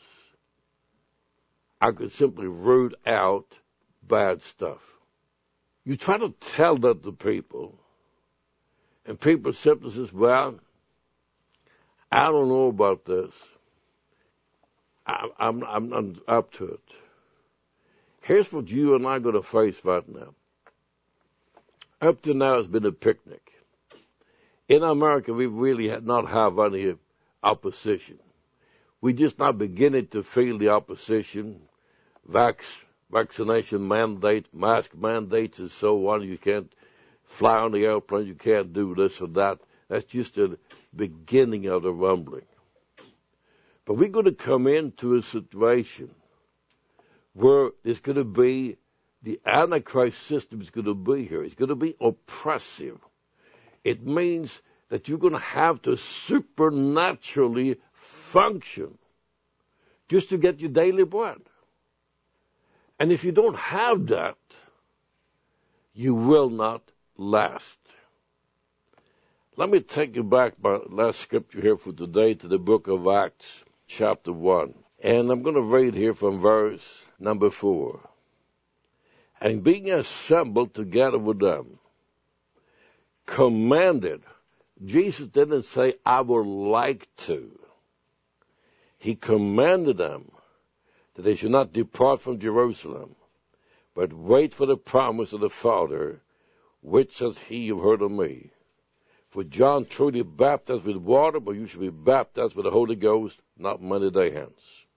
I could simply root out bad stuff. You try to tell that to people, and people simply say, well, I don't know about this. I, I'm, I'm not up to it. Here's what you and I are going to face right now. Up to now, it's been a picnic. In America, we really had not have any opposition. We're just now beginning to feel the opposition. Vax, vaccination mandates, mask mandates, and so on. You can't fly on the airplane. You can't do this or that. That's just the beginning of the rumbling. But we're going to come into a situation where there's going to be, the Antichrist system is going to be here. It's going to be oppressive. It means that you're going to have to supernaturally function just to get your daily bread. And if you don't have that, you will not last. Let me take you back, my last scripture here for today, to the book of Acts, chapter one. And I'm going to read here from verse number four. And being assembled together with them, commanded. Jesus didn't say, I would like to. He commanded them that they should not depart from Jerusalem, but wait for the promise of the Father, which says he, you've heard of me. For John truly baptized with water, but you should be baptized with the Holy Ghost not many days hence.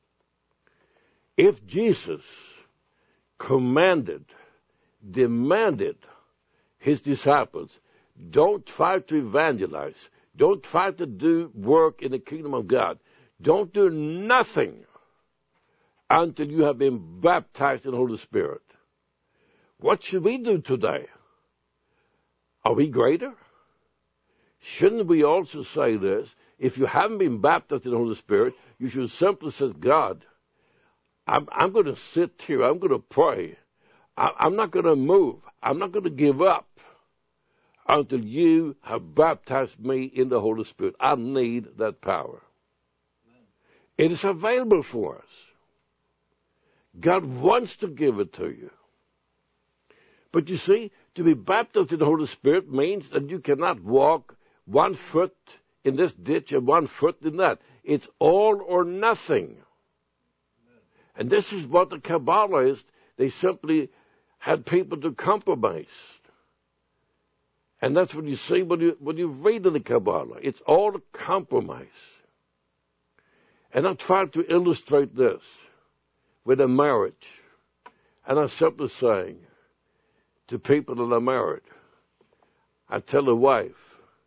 If Jesus commanded, demanded his disciples, don't try to evangelize, don't try to do work in the kingdom of God, don't do nothing until you have been baptized in the Holy Spirit. What should we do today? Are we greater? Shouldn't we also say this? If you haven't been baptized in the Holy Spirit, you should simply say, God, I'm, I'm going to sit here. I'm going to pray. I, I'm not going to move. I'm not going to give up until you have baptized me in the Holy Spirit. I need that power. Amen. It is available for us. God wants to give it to you. But you see, to be baptized in the Holy Spirit means that you cannot walk one foot in this ditch and one foot in that. It's all or nothing. And this is what the Kabbalists, they simply had people to compromise. And that's what you see when you, when you read in the Kabbalah. It's all a compromise. And I tried to illustrate this with a marriage. And I'm simply saying to people that are married, I tell a wife,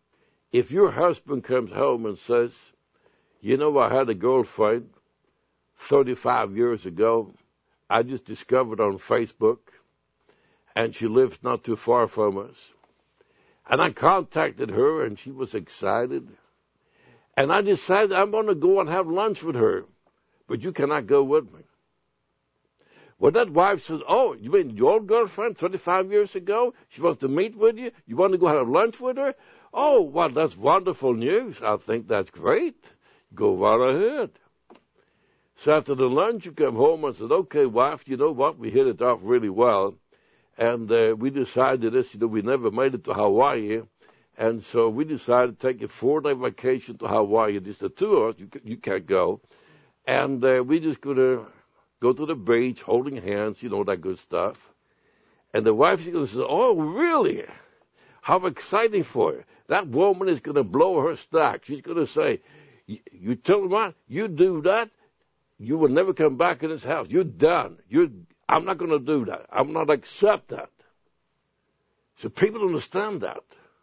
If your husband comes home and says, you know, I had a girlfriend thirty-five years ago, I just discovered on Facebook, and she lives not too far from us. And I contacted her, and she was excited. And I decided I'm going to go and have lunch with her, but you cannot go with me. Well, that wife says, oh, you mean your girlfriend thirty-five years ago? She wants to meet with you? You want to go have lunch with her? Oh, well, that's wonderful news. I think that's great. Go right ahead. So after the lunch, you come home and said, okay, wife, you know what? We hit it off really well. And uh, we decided this, you know, we never made it to Hawaii. And so we decided to take a four-day vacation to Hawaii. Just the two of us. You, you can't go. And uh, we just going to go to the beach, holding hands, you know, that good stuff. And the wife is going to say, oh, really? How exciting for you. That woman is going to blow her stack. She's going to say, you tell me what, you do that, you will never come back in this house. You're done. You're, I'm not going to do that. I'm not accept that. So people understand that.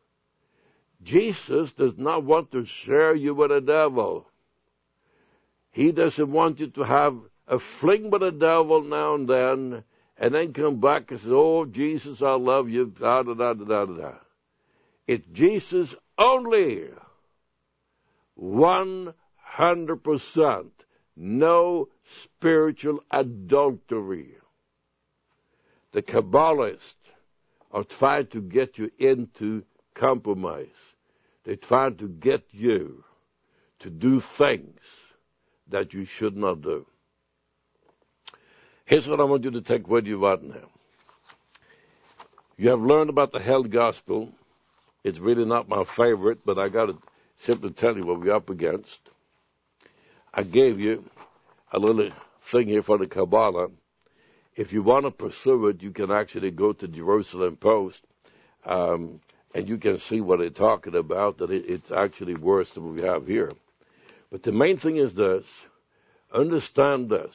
Jesus does not want to share you with the devil. He doesn't want you to have a fling with the devil now and then, and then come back and say, oh, Jesus, I love you, da, da, da, da, da, da. It's Jesus only. one hundred percent. No spiritual adultery. The Kabbalists are trying to get you into compromise. They're trying to get you to do things that you should not do. Here's what I want you to take with you right now. You have learned about the hell gospel. It's really not my favorite, but I got to simply tell you what we're up against. I gave you a little thing here for the Kabbalah. If you want to pursue it, you can actually go to Jerusalem Post, um, and you can see what they're talking about, that it, it's actually worse than what we have here. But the main thing is this. Understand this.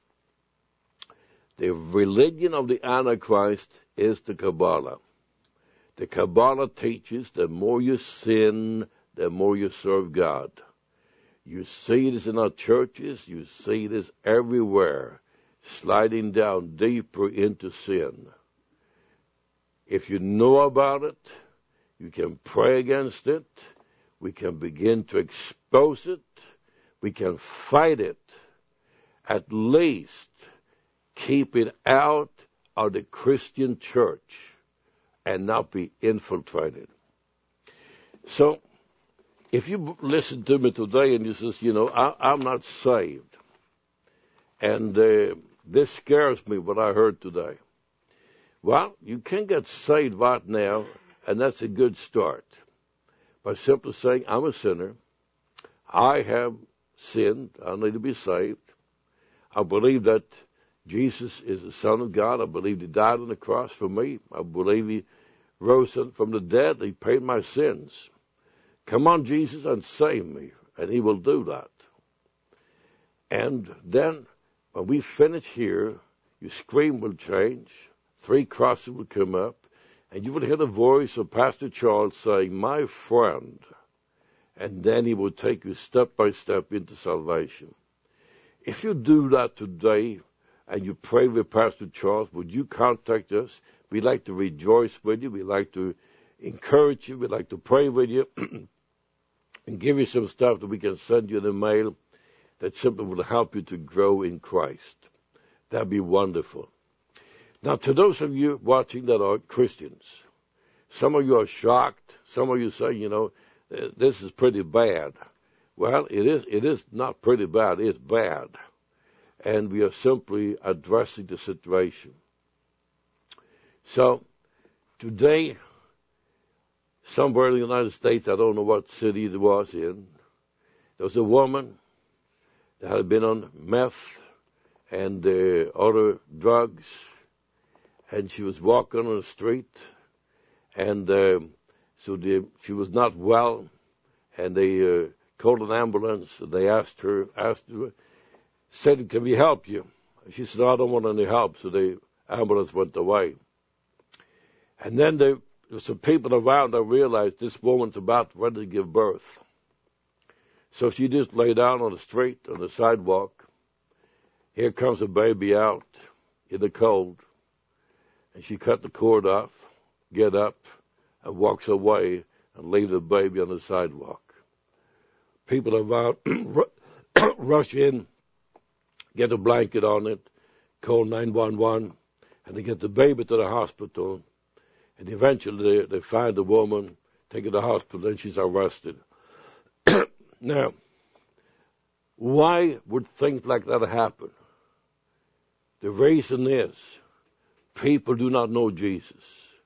The religion of the Antichrist is the Kabbalah. The Kabbalah teaches the more you sin, the more you serve God. You see this in our churches. You see this everywhere, sliding down deeper into sin. If you know about it, you can pray against it. We can begin to expose it. We can fight it. At least keep it out of the Christian church and not be infiltrated. So, if you listen to me today and you say, you know, I, I'm not saved, and uh, this scares me, what I heard today. Well, you can get saved right now, and that's a good start. By simply saying, I'm a sinner. I have sinned. I need to be saved. I believe that Jesus is the Son of God. I believe He died on the cross for me. I believe He rose from the dead. He paid my sins. Come on, Jesus, and save me. And He will do that. And then, when we finish here, your screen will change. Three crosses will come up. And you will hear the voice of Pastor Charles saying, my friend. And then he will take you step by step into salvation. If you do that today, and you pray with Pastor Charles, would you contact us? We'd like to rejoice with you. We'd like to encourage you. We'd like to pray with you and give you some stuff that we can send you in the mail that simply will help you to grow in Christ. That'd be wonderful. Now, to those of you watching that are Christians, some of you are shocked. Some of you say, you know, this is pretty bad. Well, it is, it is not pretty bad. It's bad. And we are simply addressing the situation. So, today, somewhere in the United States, I don't know what city it was in, there was a woman that had been on meth and uh, other drugs, and she was walking on the street, and uh, so the, she was not well, and they uh, called an ambulance, and they asked her, asked her, said, can we help you? She said, no, I don't want any help. So the ambulance went away. And then they there's some people around that realize this woman's about ready to give birth. So she just lay down on the street, on the sidewalk. Here comes a baby out in the cold. And she cut the cord off, get up, and walks away and leave the baby on the sidewalk. People around rush in, get a blanket on it, call nine one one, and they get the baby to the hospital. And eventually they, they find the woman, take her to the hospital, and she's arrested. Now, why would things like that happen? The reason is people do not know Jesus.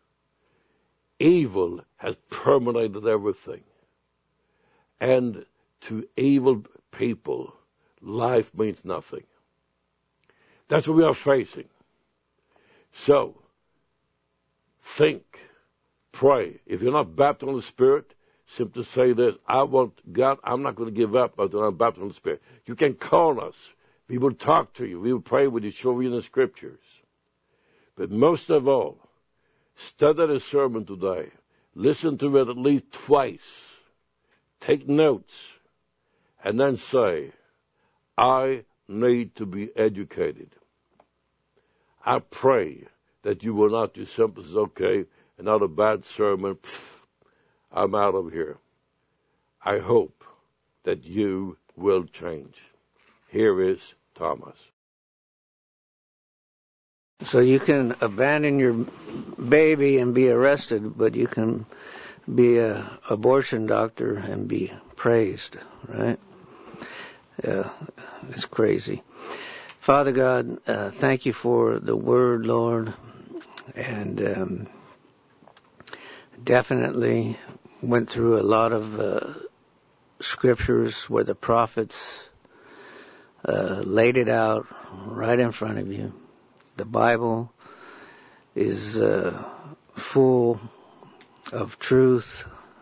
Evil has permeated everything. And to evil people, life means nothing. That's what we are facing. So, think, pray. If you're not baptized in the Spirit, simply say this: I want God, I'm not going to give up until I'm baptized in the Spirit. You can call us. We will talk to you. We will pray with you, show you in the Scriptures. But most of all, study the sermon today. Listen to it at least twice. Take notes. And then say, I need to be educated. I pray that you will not just simply say, okay, another bad sermon, pff, I'm out of here. I hope that you will change. Here is Thomas. So you can abandon your baby and be arrested, but you can be an abortion doctor and be praised, right? Yeah, it's crazy. Father God, uh, thank you for the word, Lord, and um, definitely went through a lot of uh, scriptures where the prophets uh, laid it out right in front of you. The Bible is uh, full of truth,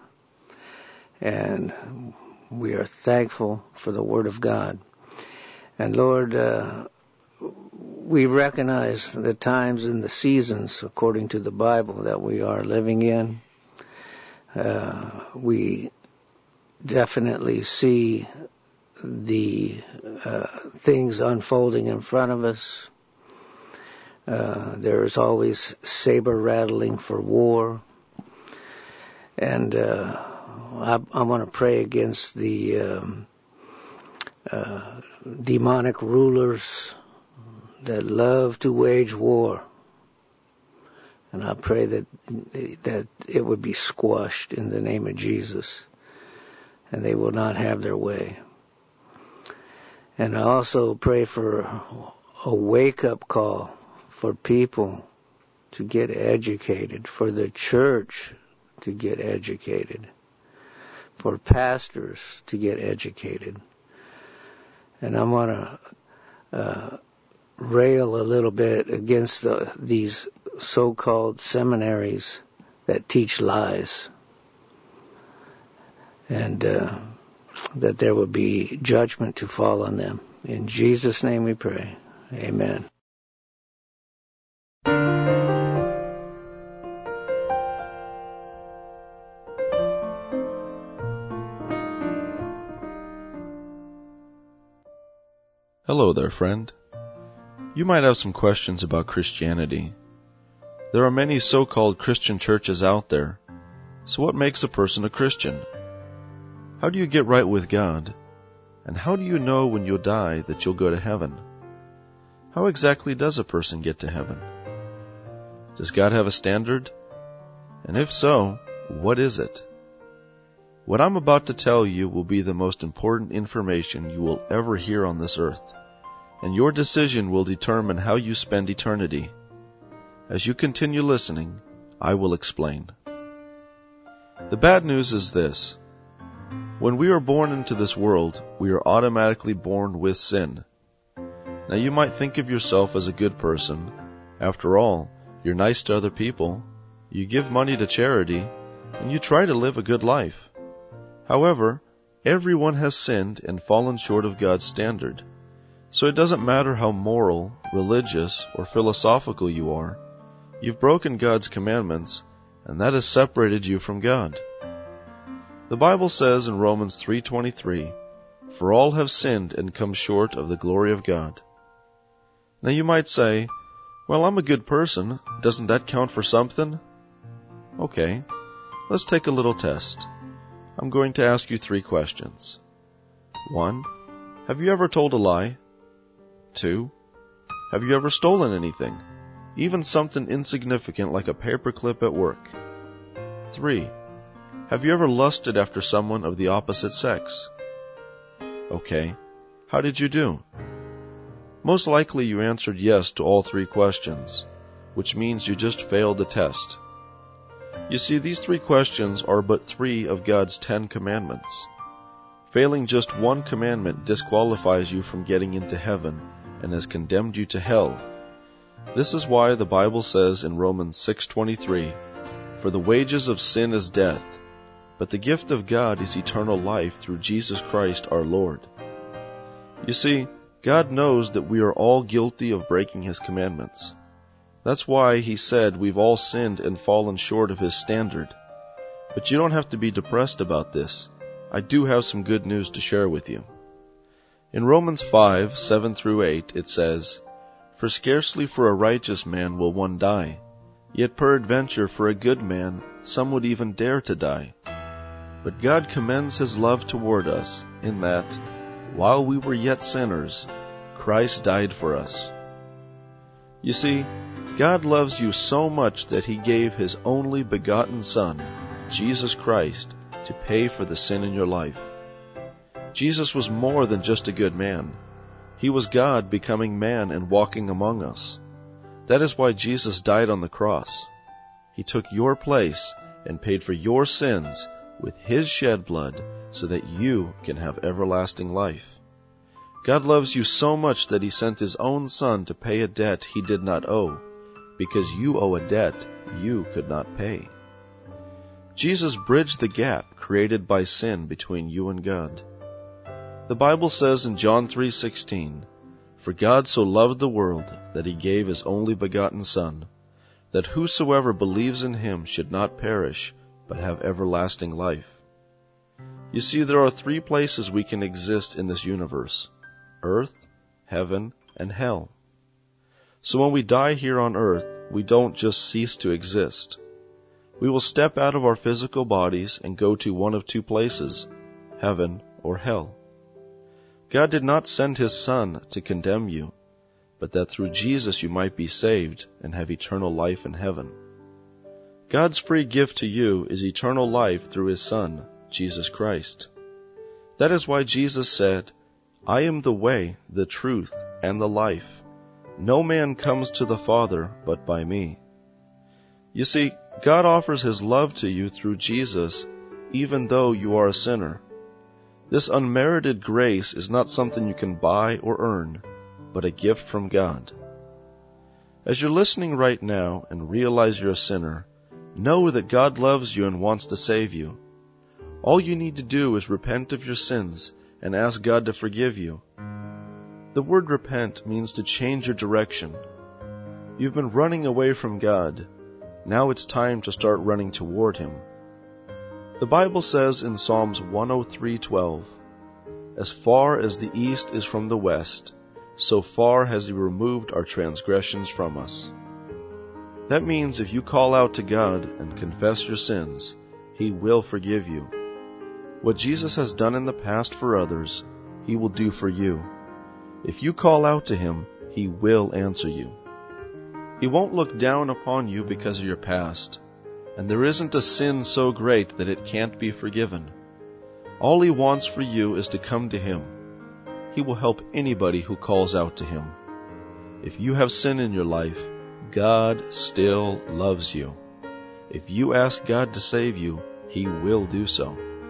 and we are thankful for the Word of God. And Lord, uh, we recognize the times and the seasons according to the Bible that we are living in. Uh, we definitely see the uh, things unfolding in front of us. Uh, there is always saber rattling for war. And uh, I, I want to pray against the um, uh, demonic rulers that love to wage war. And I pray that that it would be squashed in the name of Jesus, and they will not have their way. And I also pray for a wake-up call for people to get educated, for the church to get educated, for pastors to get educated. And I want to uh, rail a little bit against the, these so-called seminaries that teach lies, and uh, that there will be judgment to fall on them. In Jesus' name we pray. Amen. Hello there, friend. You might have some questions about Christianity. There are many so-called Christian churches out there. So what makes a person a Christian? How do you get right with God? And how do you know when you'll die that you'll go to heaven? How exactly does a person get to heaven? Does God have a standard? And if so, what is it? What I'm about to tell you will be the most important information you will ever hear on this earth, and your decision will determine how you spend eternity. As you continue listening, I will explain. The bad news is this. When we are born into this world, we are automatically born with sin. Now you might think of yourself as a good person. After all, you're nice to other people, you give money to charity, and you try to live a good life. However, everyone has sinned and fallen short of God's standard. So it doesn't matter how moral, religious, or philosophical you are. You've broken God's commandments, and that has separated you from God. The Bible says in Romans three twenty-three, "For all have sinned and come short of the glory of God." Now you might say, "Well, I'm a good person. Doesn't that count for something?" Okay, let's take a little test. I'm going to ask you three questions. One, have you ever told a lie? Two, have you ever stolen anything, even something insignificant like a paperclip at work? Three, have you ever lusted after someone of the opposite sex? Okay, how did you do? Most likely you answered yes to all three questions, which means you just failed the test. You see, these three questions are but three of God's Ten Commandments. Failing just one commandment disqualifies you from getting into heaven and has condemned you to hell. This is why the Bible says in Romans six twenty-three, "For the wages of sin is death, but the gift of God is eternal life through Jesus Christ our Lord." You see, God knows that we are all guilty of breaking His commandments. That's why He said we've all sinned and fallen short of His standard. But you don't have to be depressed about this. I do have some good news to share with you. In Romans five, seven through eight, it says, "For scarcely for a righteous man will one die, yet peradventure for a good man some would even dare to die. But God commends His love toward us, in that, while we were yet sinners, Christ died for us." You see, God loves you so much that He gave His only begotten Son, Jesus Christ, to pay for the sin in your life. Jesus was more than just a good man. He was God becoming man and walking among us. That is why Jesus died on the cross. He took your place and paid for your sins with His shed blood so that you can have everlasting life. God loves you so much that He sent His own Son to pay a debt He did not owe, because you owe a debt you could not pay. Jesus bridged the gap created by sin between you and God. The Bible says in John three sixteen, "For God so loved the world that He gave His only begotten Son, that whosoever believes in Him should not perish, but have everlasting life." You see, there are three places we can exist in this universe: earth, heaven, and hell. So when we die here on earth, we don't just cease to exist. We will step out of our physical bodies and go to one of two places, heaven or hell. God did not send His Son to condemn you, but that through Jesus you might be saved and have eternal life in heaven. God's free gift to you is eternal life through His Son, Jesus Christ. That is why Jesus said, "I am the way, the truth, and the life. No man comes to the Father but by me." You see, God offers His love to you through Jesus, even though you are a sinner. This unmerited grace is not something you can buy or earn, but a gift from God. As you're listening right now and realize you're a sinner, know that God loves you and wants to save you. All you need to do is repent of your sins and ask God to forgive you. The word repent means to change your direction. You've been running away from God. Now it's time to start running toward Him. The Bible says in Psalms one oh three twelve, "As far as the east is from the west, so far has He removed our transgressions from us." That means if you call out to God and confess your sins, He will forgive you. What Jesus has done in the past for others, He will do for you. If you call out to Him, He will answer you. He won't look down upon you because of your past, and there isn't a sin so great that it can't be forgiven. All He wants for you is to come to Him. He will help anybody who calls out to Him. If you have sin in your life, God still loves you. If you ask God to save you, He will do so.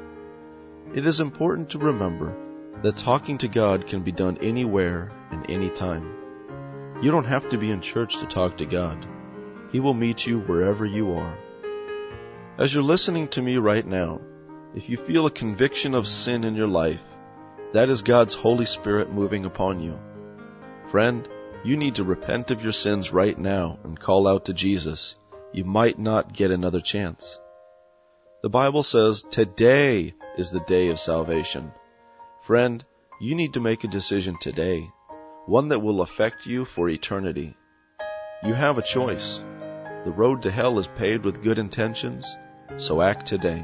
It is important to remember that talking to God can be done anywhere and anytime. You don't have to be in church to talk to God. He will meet you wherever you are. As you're listening to me right now, if you feel a conviction of sin in your life, that is God's Holy Spirit moving upon you. Friend, you need to repent of your sins right now and call out to Jesus. you might not get another chance. The Bible says today is the day of salvation. Friend, you need to make a decision today, one that will affect you for eternity. You have a choice. The road to hell is paved with good intentions, so act today.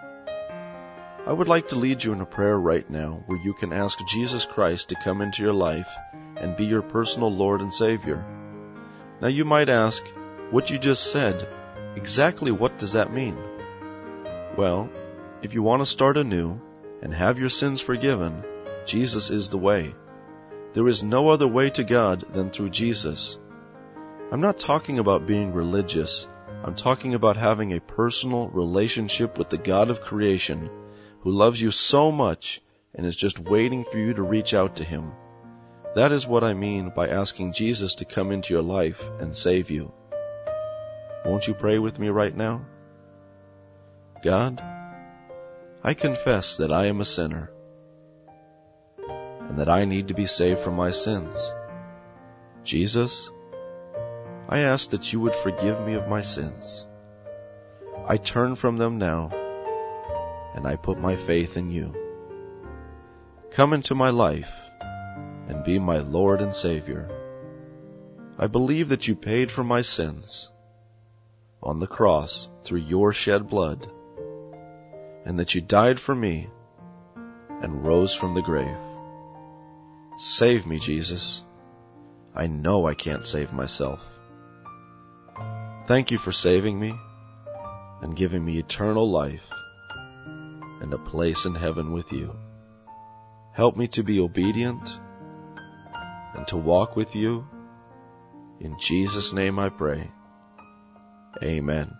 I would like to lead you in a prayer right now where you can ask Jesus Christ to come into your life and be your personal Lord and Savior. Now you might ask, what you just said, exactly what does that mean? Well, if you want to start anew and have your sins forgiven, Jesus is the way. There is no other way to God than through Jesus. I'm not talking about being religious. I'm talking about having a personal relationship with the God of creation who loves you so much and is just waiting for you to reach out to Him. That is what I mean by asking Jesus to come into your life and save you. Won't you pray with me right now? God, I confess that I am a sinner and that I need to be saved from my sins. Jesus, I ask that you would forgive me of my sins. I turn from them now, and I put my faith in you. Come into my life and be my Lord and Savior. I believe that you paid for my sins on the cross through your shed blood, and that you died for me and rose from the grave. Save me, Jesus. I know I can't save myself. Thank you for saving me and giving me eternal life and a place in heaven with you. Help me to be obedient and to walk with you. In Jesus' name I pray. Amen.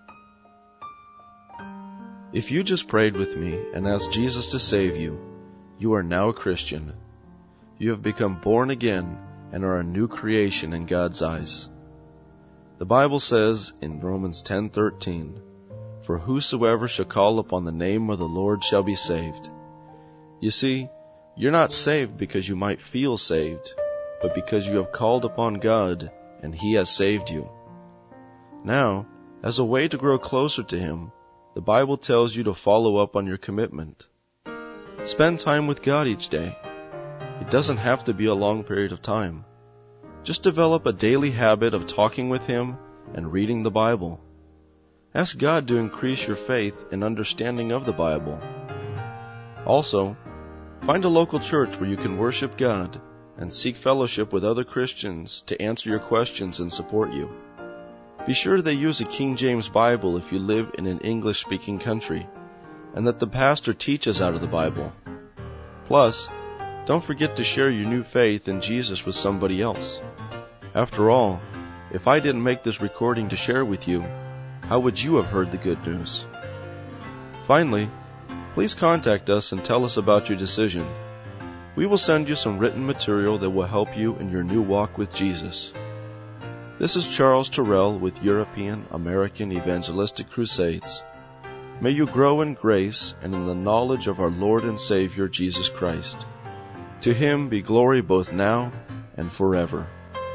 If you just prayed with me and asked Jesus to save you, you are now a Christian. You have become born again and are a new creation in God's eyes. The Bible says in Romans ten thirteen, "For whosoever shall call upon the name of the Lord shall be saved." You see, you're not saved because you might feel saved, but because you have called upon God and He has saved you. Now, as a way to grow closer to Him, the Bible tells you to follow up on your commitment. Spend time with God each day. It doesn't have to be a long period of time. Just develop a daily habit of talking with Him and reading the Bible. Ask God to increase your faith and understanding of the Bible. Also, find a local church where you can worship God and seek fellowship with other Christians to answer your questions and support you. Be sure they use a King James Bible if you live in an English-speaking country, and that the pastor teaches out of the Bible. Plus, don't forget to share your new faith in Jesus with somebody else. After all, if I didn't make this recording to share with you, how would you have heard the good news? Finally, please contact us and tell us about your decision. We will send you some written material that will help you in your new walk with Jesus. This is Charles Terrell with European American Evangelistic Crusades. May you grow in grace and in the knowledge of our Lord and Savior Jesus Christ. To Him be glory both now and forever.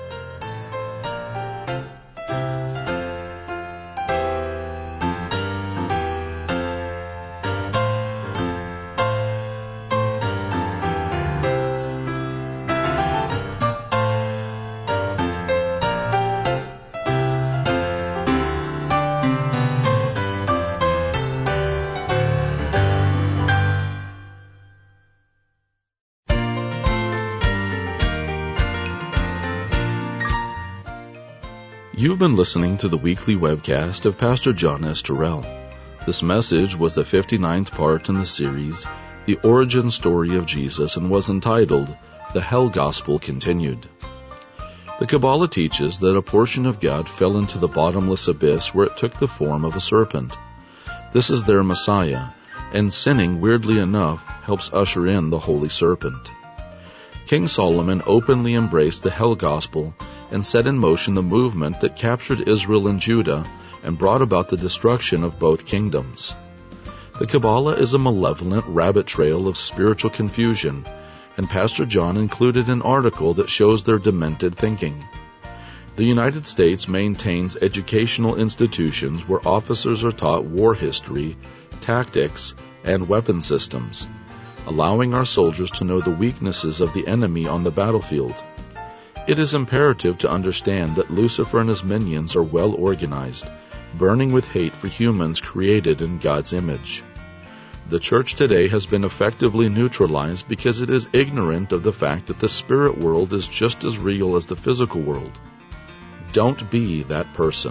You've been listening to the weekly webcast of Pastor John S. Terrell. This message was the fifty-ninth part in the series, The Origin Story of Jesus, and was entitled, The Hell Gospel Continued. The Kabbalah teaches that a portion of God fell into the bottomless abyss where it took the form of a serpent. This is their Messiah, and sinning, weirdly enough, helps usher in the Holy Serpent. King Solomon openly embraced the Hell Gospel and set in motion the movement that captured Israel and Judah and brought about the destruction of both kingdoms. The Kabbalah is a malevolent rabbit trail of spiritual confusion, and Pastor John included an article that shows their demented thinking. The United States maintains educational institutions where officers are taught war history, tactics, and weapon systems, allowing our soldiers to know the weaknesses of the enemy on the battlefield. It is imperative to understand that Lucifer and his minions are well organized, burning with hate for humans created in God's image. The church today has been effectively neutralized because it is ignorant of the fact that the spirit world is just as real as the physical world. Don't be that person.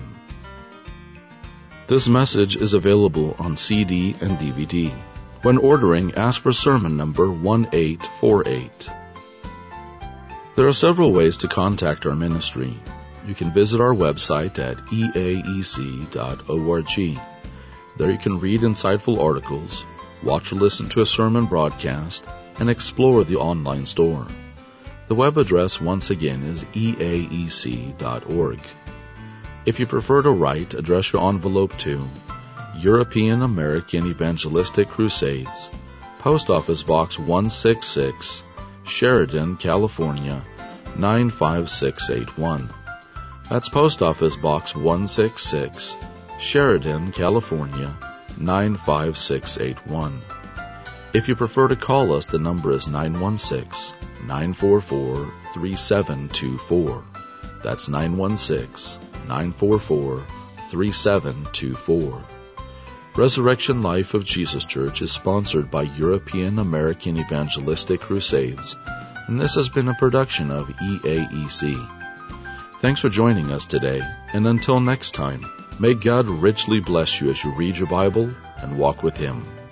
This message is available on C D and D V D. When ordering, ask for sermon number one eight four eight. There are several ways to contact our ministry. You can visit our website at e a e c dot org. There you can read insightful articles, watch or listen to a sermon broadcast, and explore the online store. The web address once again is e a e c dot org. If you prefer to write, address your envelope to European American Evangelistic Crusades, Post Office Box one sixty-six, Sheridan, California, nine five six eight one. That's Post Office Box one sixty-six, Sheridan, California, nine five six eight one. If you prefer to call us, the number is nine one six, nine four four, three seven two four. That's nine one six, nine four four, three seven two four. Resurrection Life of Jesus Church is sponsored by European American Evangelistic Crusades, and this has been a production of E A E C. Thanks for joining us today, and until next time, may God richly bless you as you read your Bible and walk with Him.